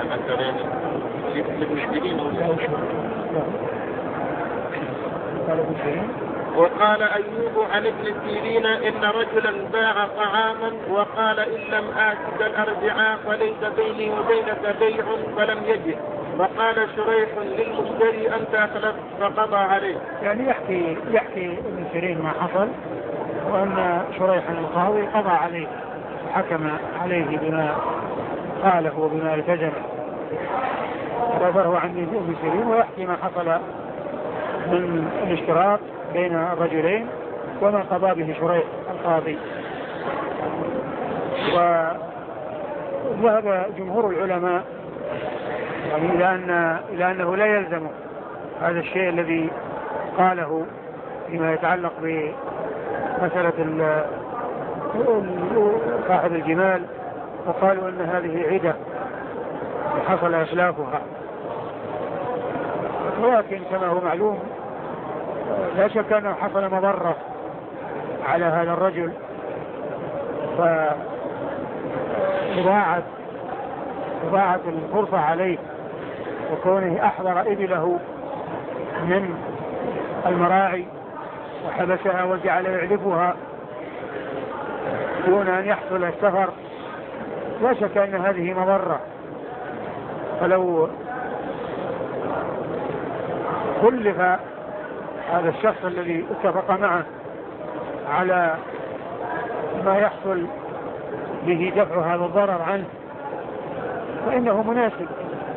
Speaker 1: وقال أيوب عن ابن سيرين إن رجلا باع طعاما وقال إن لم آتك الأربعاء فليس بيني وبينك بيع فلم يجد. وقال شريح للمشتري أنت أخلف فقضى عليه.
Speaker 2: يعني يحكي ابن سيرين ما حصل وأن شريح القاضي قضى عليه وحكم عليه بما قاله وبما التزم. وفره عن ابن سيرين ويحكي ما حصل من الاشتراك بين الرجلين وما قضى به شريح القاضي. وذهب جمهور العلماء يعني إلى أنه لا يلزم هذا الشيء الذي قاله فيما يتعلق بمسألة صاحب الجمال وقالوا أن هذه عدة وحصل إخلافها. ولكن كما هو معلوم لا شك أنه حصل مضرة على هذا الرجل فإضاعت الفرصة عليه وكونه أحضر إبله من المراعي وحبسها وجعل يعلفها دون أن يحصل السفر لا شك أن هذه مضرة. فلو كلف هذا الشخص الذي اتفق معه على ما يحصل به دفع هذا الضرر عنه فإنه مناسب.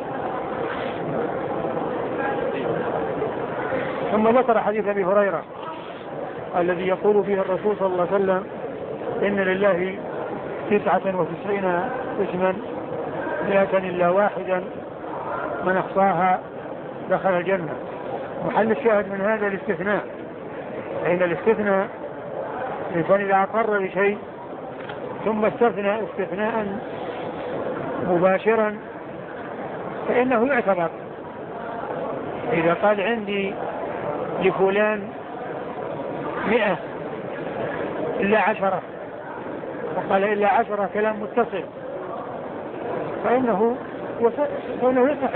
Speaker 2: ثم ذكر حديث أبي هريرة الذي يقول فيه الرسول صلى الله عليه وسلم إن لله 99 اسما 100 إلا واحدا من أحصاها دخل الجنة. محل الشاهد من هذا الاستثناء فإن الاستثناء الإنسان إذا أقر بشيء ثم استثنى استثناء مباشرا فإنه يعتبر. إذا قال عندي لفلان 100 إلا 10 وقال إلا 10 كلام متصل فإنه يصح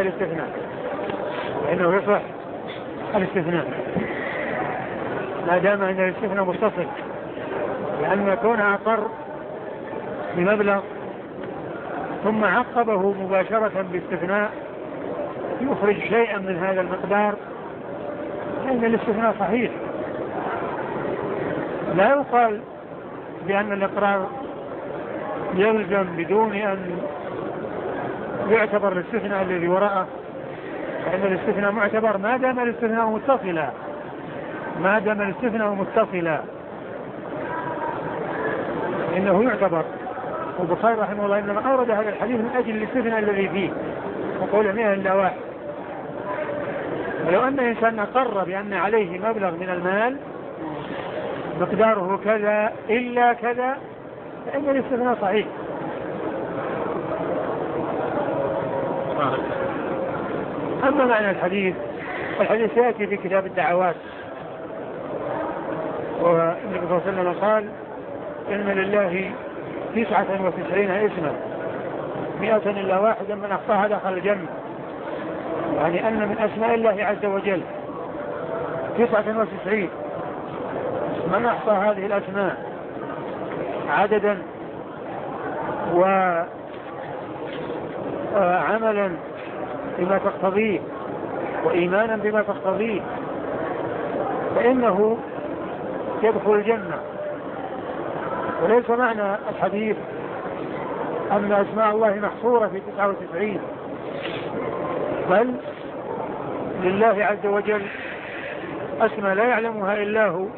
Speaker 2: الاستثناء ما دام أن الاستثناء متصل لأن كونه أقر بمبلغ ثم عقبه مباشرة باستثناء يخرج شيئا من هذا المقدار فإن الاستثناء صحيح. لا يقال بأن الإقرار يلزم بدون أن يعتبر الاستثناء الذي وراءه فإن الاستثناء معتبر ما دام الاستثناء متصلا إنه يعتبر. والبخاري رحمه الله إنما أورد هذا الحديث من أجل الاستثناء الذي فيه، وقول 100 إلا واحد. ولو أن إنسان أقر بأن عليه مبلغ من المال مقداره كذا إلا كذا فإن الاستثناء صحيح. أما معنى الحديث يأتي في كتاب الدعوات، والنبي صلى الله عليه وسلم قال إن لله 99 اسما 100 إلا واحدا من أخطاها دخل الجنة. يعني أن من أسماء الله عز وجل 99 من أحصى هذه الأسماء عددا وعملا بما تقتضيه وإيمانا بما تقتضيه فإنه يدخل الجنة. وليس معنى الحديث أن أسماء الله محصورة في 99، بل لله عز وجل أسماء لا يعلمها إلا هو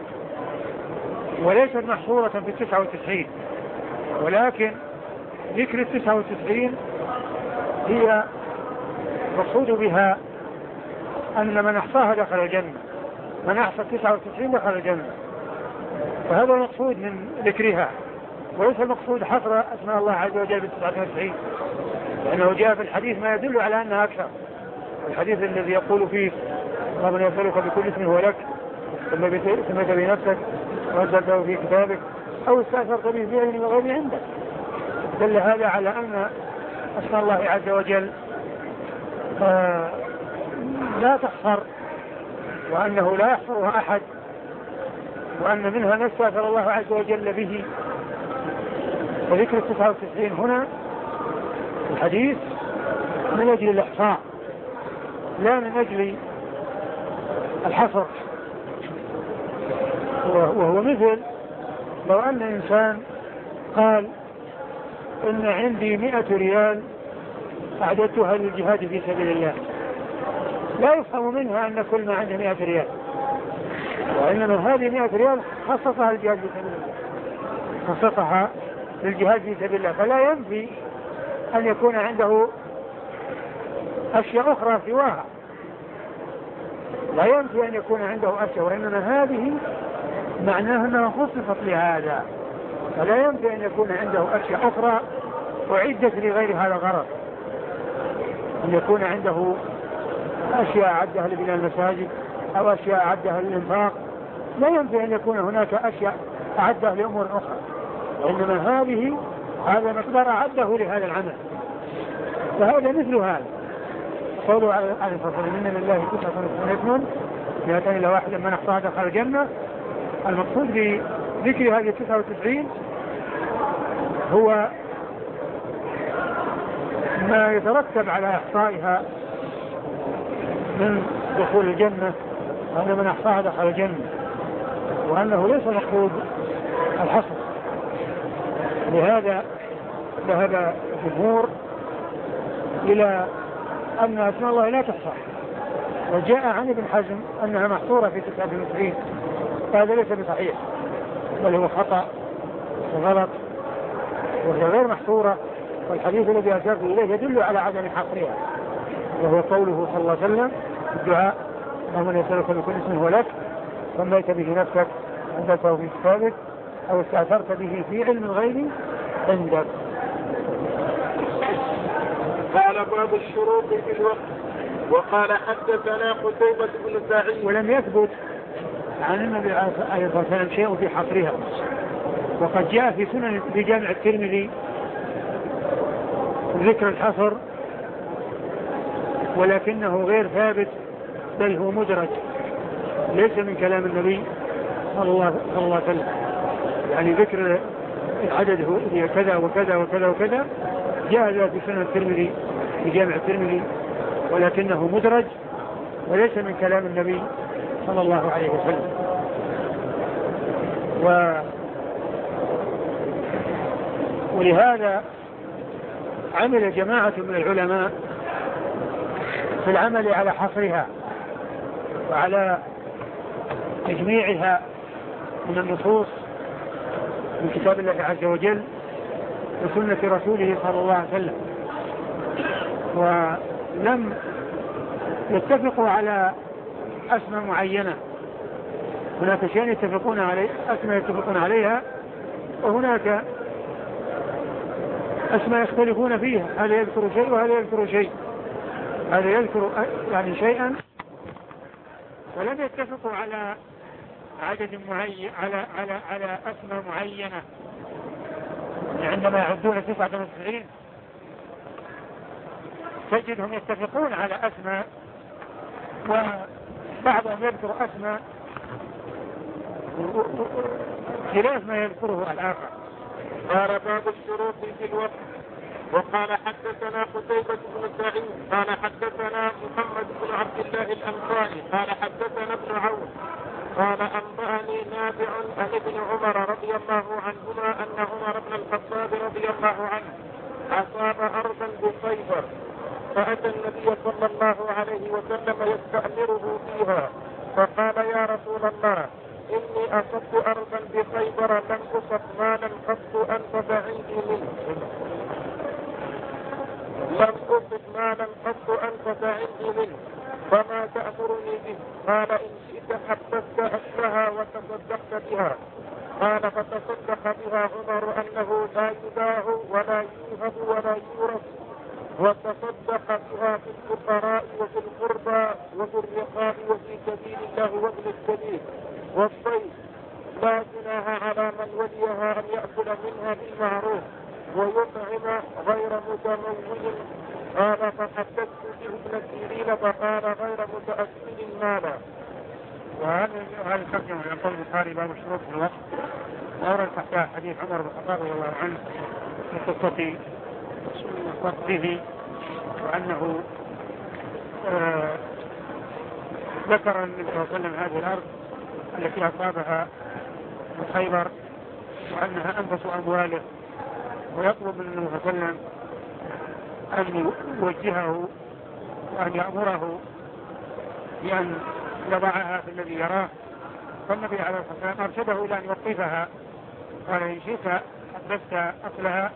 Speaker 2: وليست محصورة في 99، ولكن ذكر 99 هي مقصود بها أن من أحصاها دخل الجنة، من أحصى 99 دخل الجنة، فهذا المقصود من ذكرها، وليس المقصود حصر أسماء الله عز وجل ب99، لأنه جاء في الحديث ما يدل على أنها أكثر. الحديث الذي يقول فيه ربنا يسألك بكل اسم هو لك سميت بنفسك وأنزلته في كتابك أو استأثرت به في علم الغيب عندك، دل هذا على أن أسماء الله عز وجل لا تحصر، وأنه لا يحصرها أحد، وأن منها ما استأثر الله عز وجل به. وذكر 99 هنا الحديث من أجل الإحصاء لا من أجل الحصر. وهو مثل لو أن إنسان قال إن عندي 100 ريال أعددتها للجهاد في سبيل الله، لا يفهم منها أن كل ما عنده 100 ريال، وإنما هذه 100 ريال خصصها للجهاد في سبيل الله، خصصها للجهاد في سبيل الله، فلا ينفي أن يكون عنده أشياء أخرى سواها، لا ينفي أن يكون عنده أشياء، وإنما هذه معناها أنها خصصت لهذا، فلا ينفي أن يكون عنده أشياء أخرى أعدت لغير هذا الغرض، أن يكون عنده أشياء أعدها لبناء المساجد أو أشياء أعدها للإنفاق، لا ينفي أن يكون هناك أشياء أعدها لأمور أخرى، وإنما هذا مقدار أعده لهذا العمل. فهذا مثل هذا قولوا عليه الصلاة والسلام إن لله 99 100 إلا واحدا من أحصاها دخل الجنة. المقصود بذكر هذه 99 هو ما يترتب على إحصائها من دخول الجنة، وأن من أحصاها دخل الجنة، وأنه ليس مقصود الحصر. لهذا ذهب الجمهور إلى أن أسماء الله لا تحصى، وجاء عن ابن حزم أنها محصورة في 99، فهذا ليس بصحيح، بل هو خطأ وغلط، وهي غير محصورة. والحديث الذي أشرت إليه يدل على عدم حصرها، وهو قوله صلى الله عليه وسلم في الدعاء اللهم يسألك بكل اسم هو لك سميت به نفسك أنزلته في كتابك أو استأثرت به في علم الغيب عندك.
Speaker 1: قال باب الشروط في الوقت. وقال حدثنا قتيبة بن سعيد.
Speaker 2: ولم يثبت عن النبي عليه الصلاة والسلام شيء في حصرها، وقد جاء في سنن في جامع الترمذي ذكر الحصر، ولكنه غير ثابت، بل هو مدرج ليس من كلام النبي صلى الله عليه وسلم. يعني ذكر العدد هو كذا وكذا وكذا وكذا جاء ذا في سنن الترمذي في جامع الترمذي، ولكنه مدرج وليس من كلام النبي صلى الله عليه وسلم. ولهذا عمل جماعة من العلماء وفي العمل على حصرها وعلى تجميعها من النصوص من كتاب الله عز وجل وسنة رسوله صلى الله عليه وسلم. ولم يتفقوا على أسماء معينة، هناك أشياء يتفقون عليه، أسماء يتفقون عليها، وهناك أسماء يختلفون فيها، هذا يذكر شيء وهذا يذكر شيء، هذا يذكر يعني شيئا، ولم يتفقوا على عدد معين، على أسماء معينة. عندما يعدون 99 تجدهم يتفقون على أسماء، وبعضهم يذكر أسماء خلاف ما يذكره الآخر.
Speaker 1: قال باب الشروط في الوقت. وقال حدثنا قتيبة بن سعيد قال حدثنا محمد بن عبد الله الأنصاري قال حدثنا ابن عون قال أنبأني نافع عن ابن عمر رضي الله عنهما أن عمر بن الخطاب رضي الله عنه أصاب أرضا بخيبر فأتى النبي صلى الله عليه وسلم يستأمره فيها فقال يا رسول الله إني أصبت أرضا بخيبر لم أصب مالا قط أنفذ عندي منه فما تأمرني به؟ قال إن شئت حبست أهلها وتصدقت بها. قال فتصدق بها عمر أنه لا يباع ولا يوهب ولا يورث، وتصدق بها في الفقراء وفي القربى وفي الرقاب وفي سبيل الله وابن السبيل والضيف، لا جناح على من وليها أن يأكل منها بالمعروف ويطعم غير متمول. قال فحدثت به ابن سيرين فقال غير متأكل مالا.
Speaker 2: وهذا الترجمة يقول البخاري باب الشروط في الوقت، وأورد تحتها حديث عمر بن الخطاب رضي الله عنه في قصة وقته، وأنه ذكر النبي صلى الله عليه وسلم هذه الأرض التي أصابها من خيبر وأنها أنفس أمواله، ويطلب من النبي صلى الله عليه وسلم أن يوجهه وأن يأمره بأن يضعها في الذي يراه. فالنبي عليه الصلاة والسلام أرشده إلى أن يوقفها، قال إن شئت حبست أصلها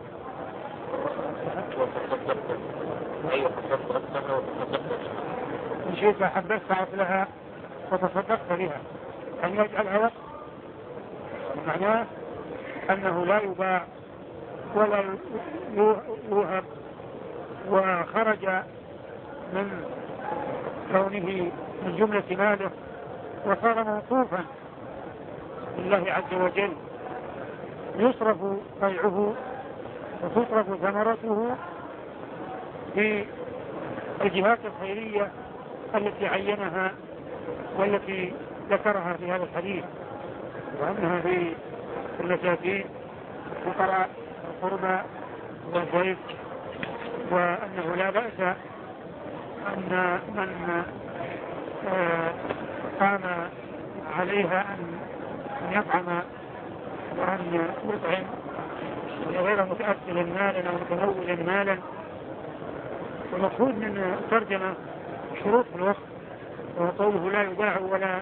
Speaker 2: إن شئت حبست أصلها وتصدقت بها، أن يجعلها وقت، معناه أنه لا يباع ولا يوهب، وخرج من كونه من جملة ماله وصار موقوفا لله عز وجل، يصرف بيعه وتصرف ثمرته في الجهات الخيرية التي عينها والتي ذكرها في هذا الحديث، وأنها في المساكين الفقراء القربى والضيف، وأنه لا بأس أن من قام عليها أن يطعم وأن يطعم غير متأكل مالا أو متمول مالا. والمقصود من الترجمة شروط في الوقت، وقوله لا يباع ولا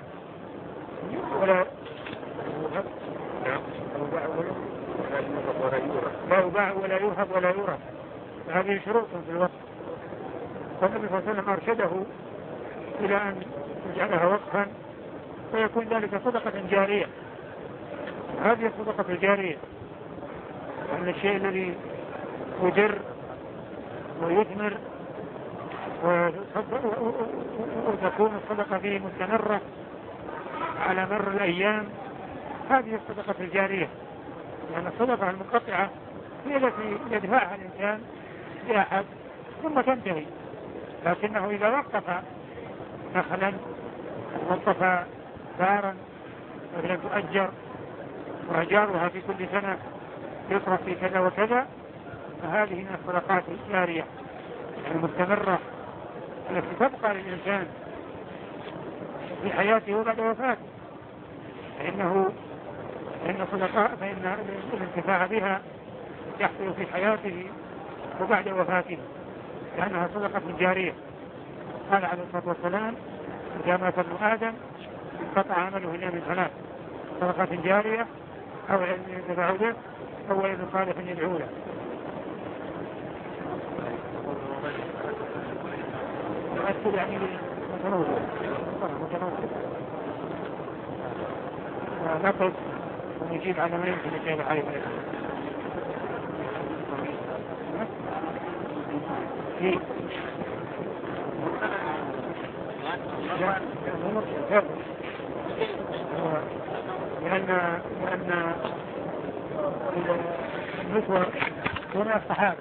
Speaker 2: يوهب ولا يورث، هذه شروط في الوقت. فالنبي صلى الله عليه وسلم أرشده إلى أن يجعلها وقفا فيكون ذلك صدقة جارية. هذه الصدقة الجارية أن الشيء الذي يجر ويثمر وتكون الصدقة فيه مستمرة على مر الأيام، هذه الصدقة الجارية. لأن الصدقة المنقطعة هي التي يدفعها الإنسان لأحد ثم تنتهي، لكنه إذا وقف نخلا وقف دارا وهي تؤجر وأجارها في كل سنة يصرف في كذا وكذا، فهذه من الصدقات الجارية المستمرة التي تبقى للإنسان في حياته وبعد وفاته، فإن الانتفاع بها يحصل في حياته وبعد وفاته، لأنها صدقة جارية. قال عليه الصلاة والسلام إذا مات ابن آدم انقطع عمله إلا من ثلاث: صدقة جارية، أو علم ينتفع به، أو ولد صالح يدعو له. يؤثر يعني متنوع ونقص ونجيب على ما يمكن الإجابة عليه. لأن النسوة هنا الصحابة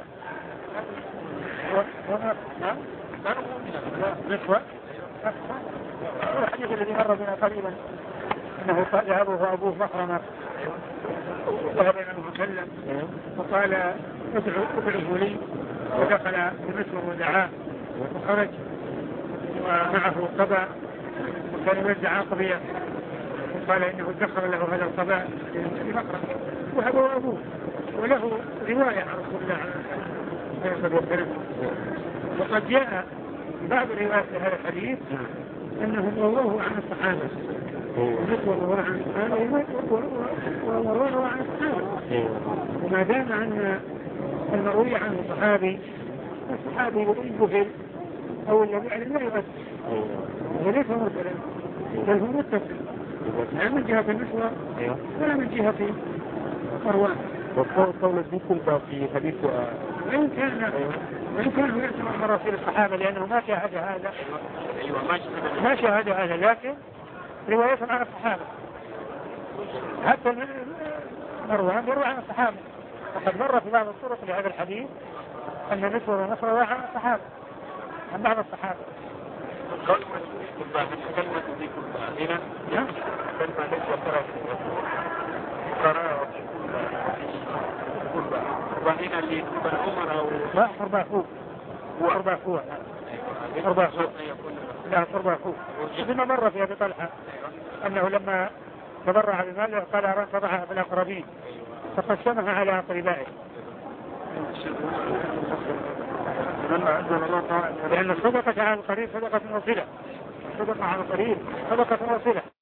Speaker 2: نسوة الحديث الذي مر بنا قريبا أنه قال ذهبه أبوه مخرمة وذهب إلى المسلم وقال ادعوا لي، ودخل بنسوة ودعاه وخرج ومعه قبا وكان يوزع عقبية وقال إنه ادخر له هذا القباء بمخرمة وهو أبوه، وله رواية عن رسول الله عليه الصلاة والسلام. وقد جاء بعض الروايات هذا الحديث أنهم رووه عن الصحابة، ورووه عن الصحابة ورووه عن الصحابة، وما دام أن المروي عنه صحابي، الصحابي يبهل أو الذي يعلم لا يؤثر، وليس مرسلا بل هو متصل، لا من جهة النسوة ولا من جهة مروان.
Speaker 1: وقول الذكر في حديث
Speaker 2: وإن كان يعتبر مراسيل الصحابة لأنه ما شاهد هذا، ما شاهد هذا، لكن رواية عن الصحابة. حتى مروان يروي عن الصحابة، وقد مر في بعض الطرق لهذا الحديث أن نسوة ونصر روى عن الصحابة، عن بعض الصحابة.
Speaker 1: كلمة ذكر هنا كلمة ذكر وهنا اللي تبقى العمر أو
Speaker 2: لا أربع فوق لا أربع فوق. ثم مر في أبي طلحة أنه لما تبرع بماله قال أرى تضعها في الأقربين فقسمها على أقربائه، لأن الصدقة على القريب صدقة وصلة، الصدقة على القريب صدقة وصلة.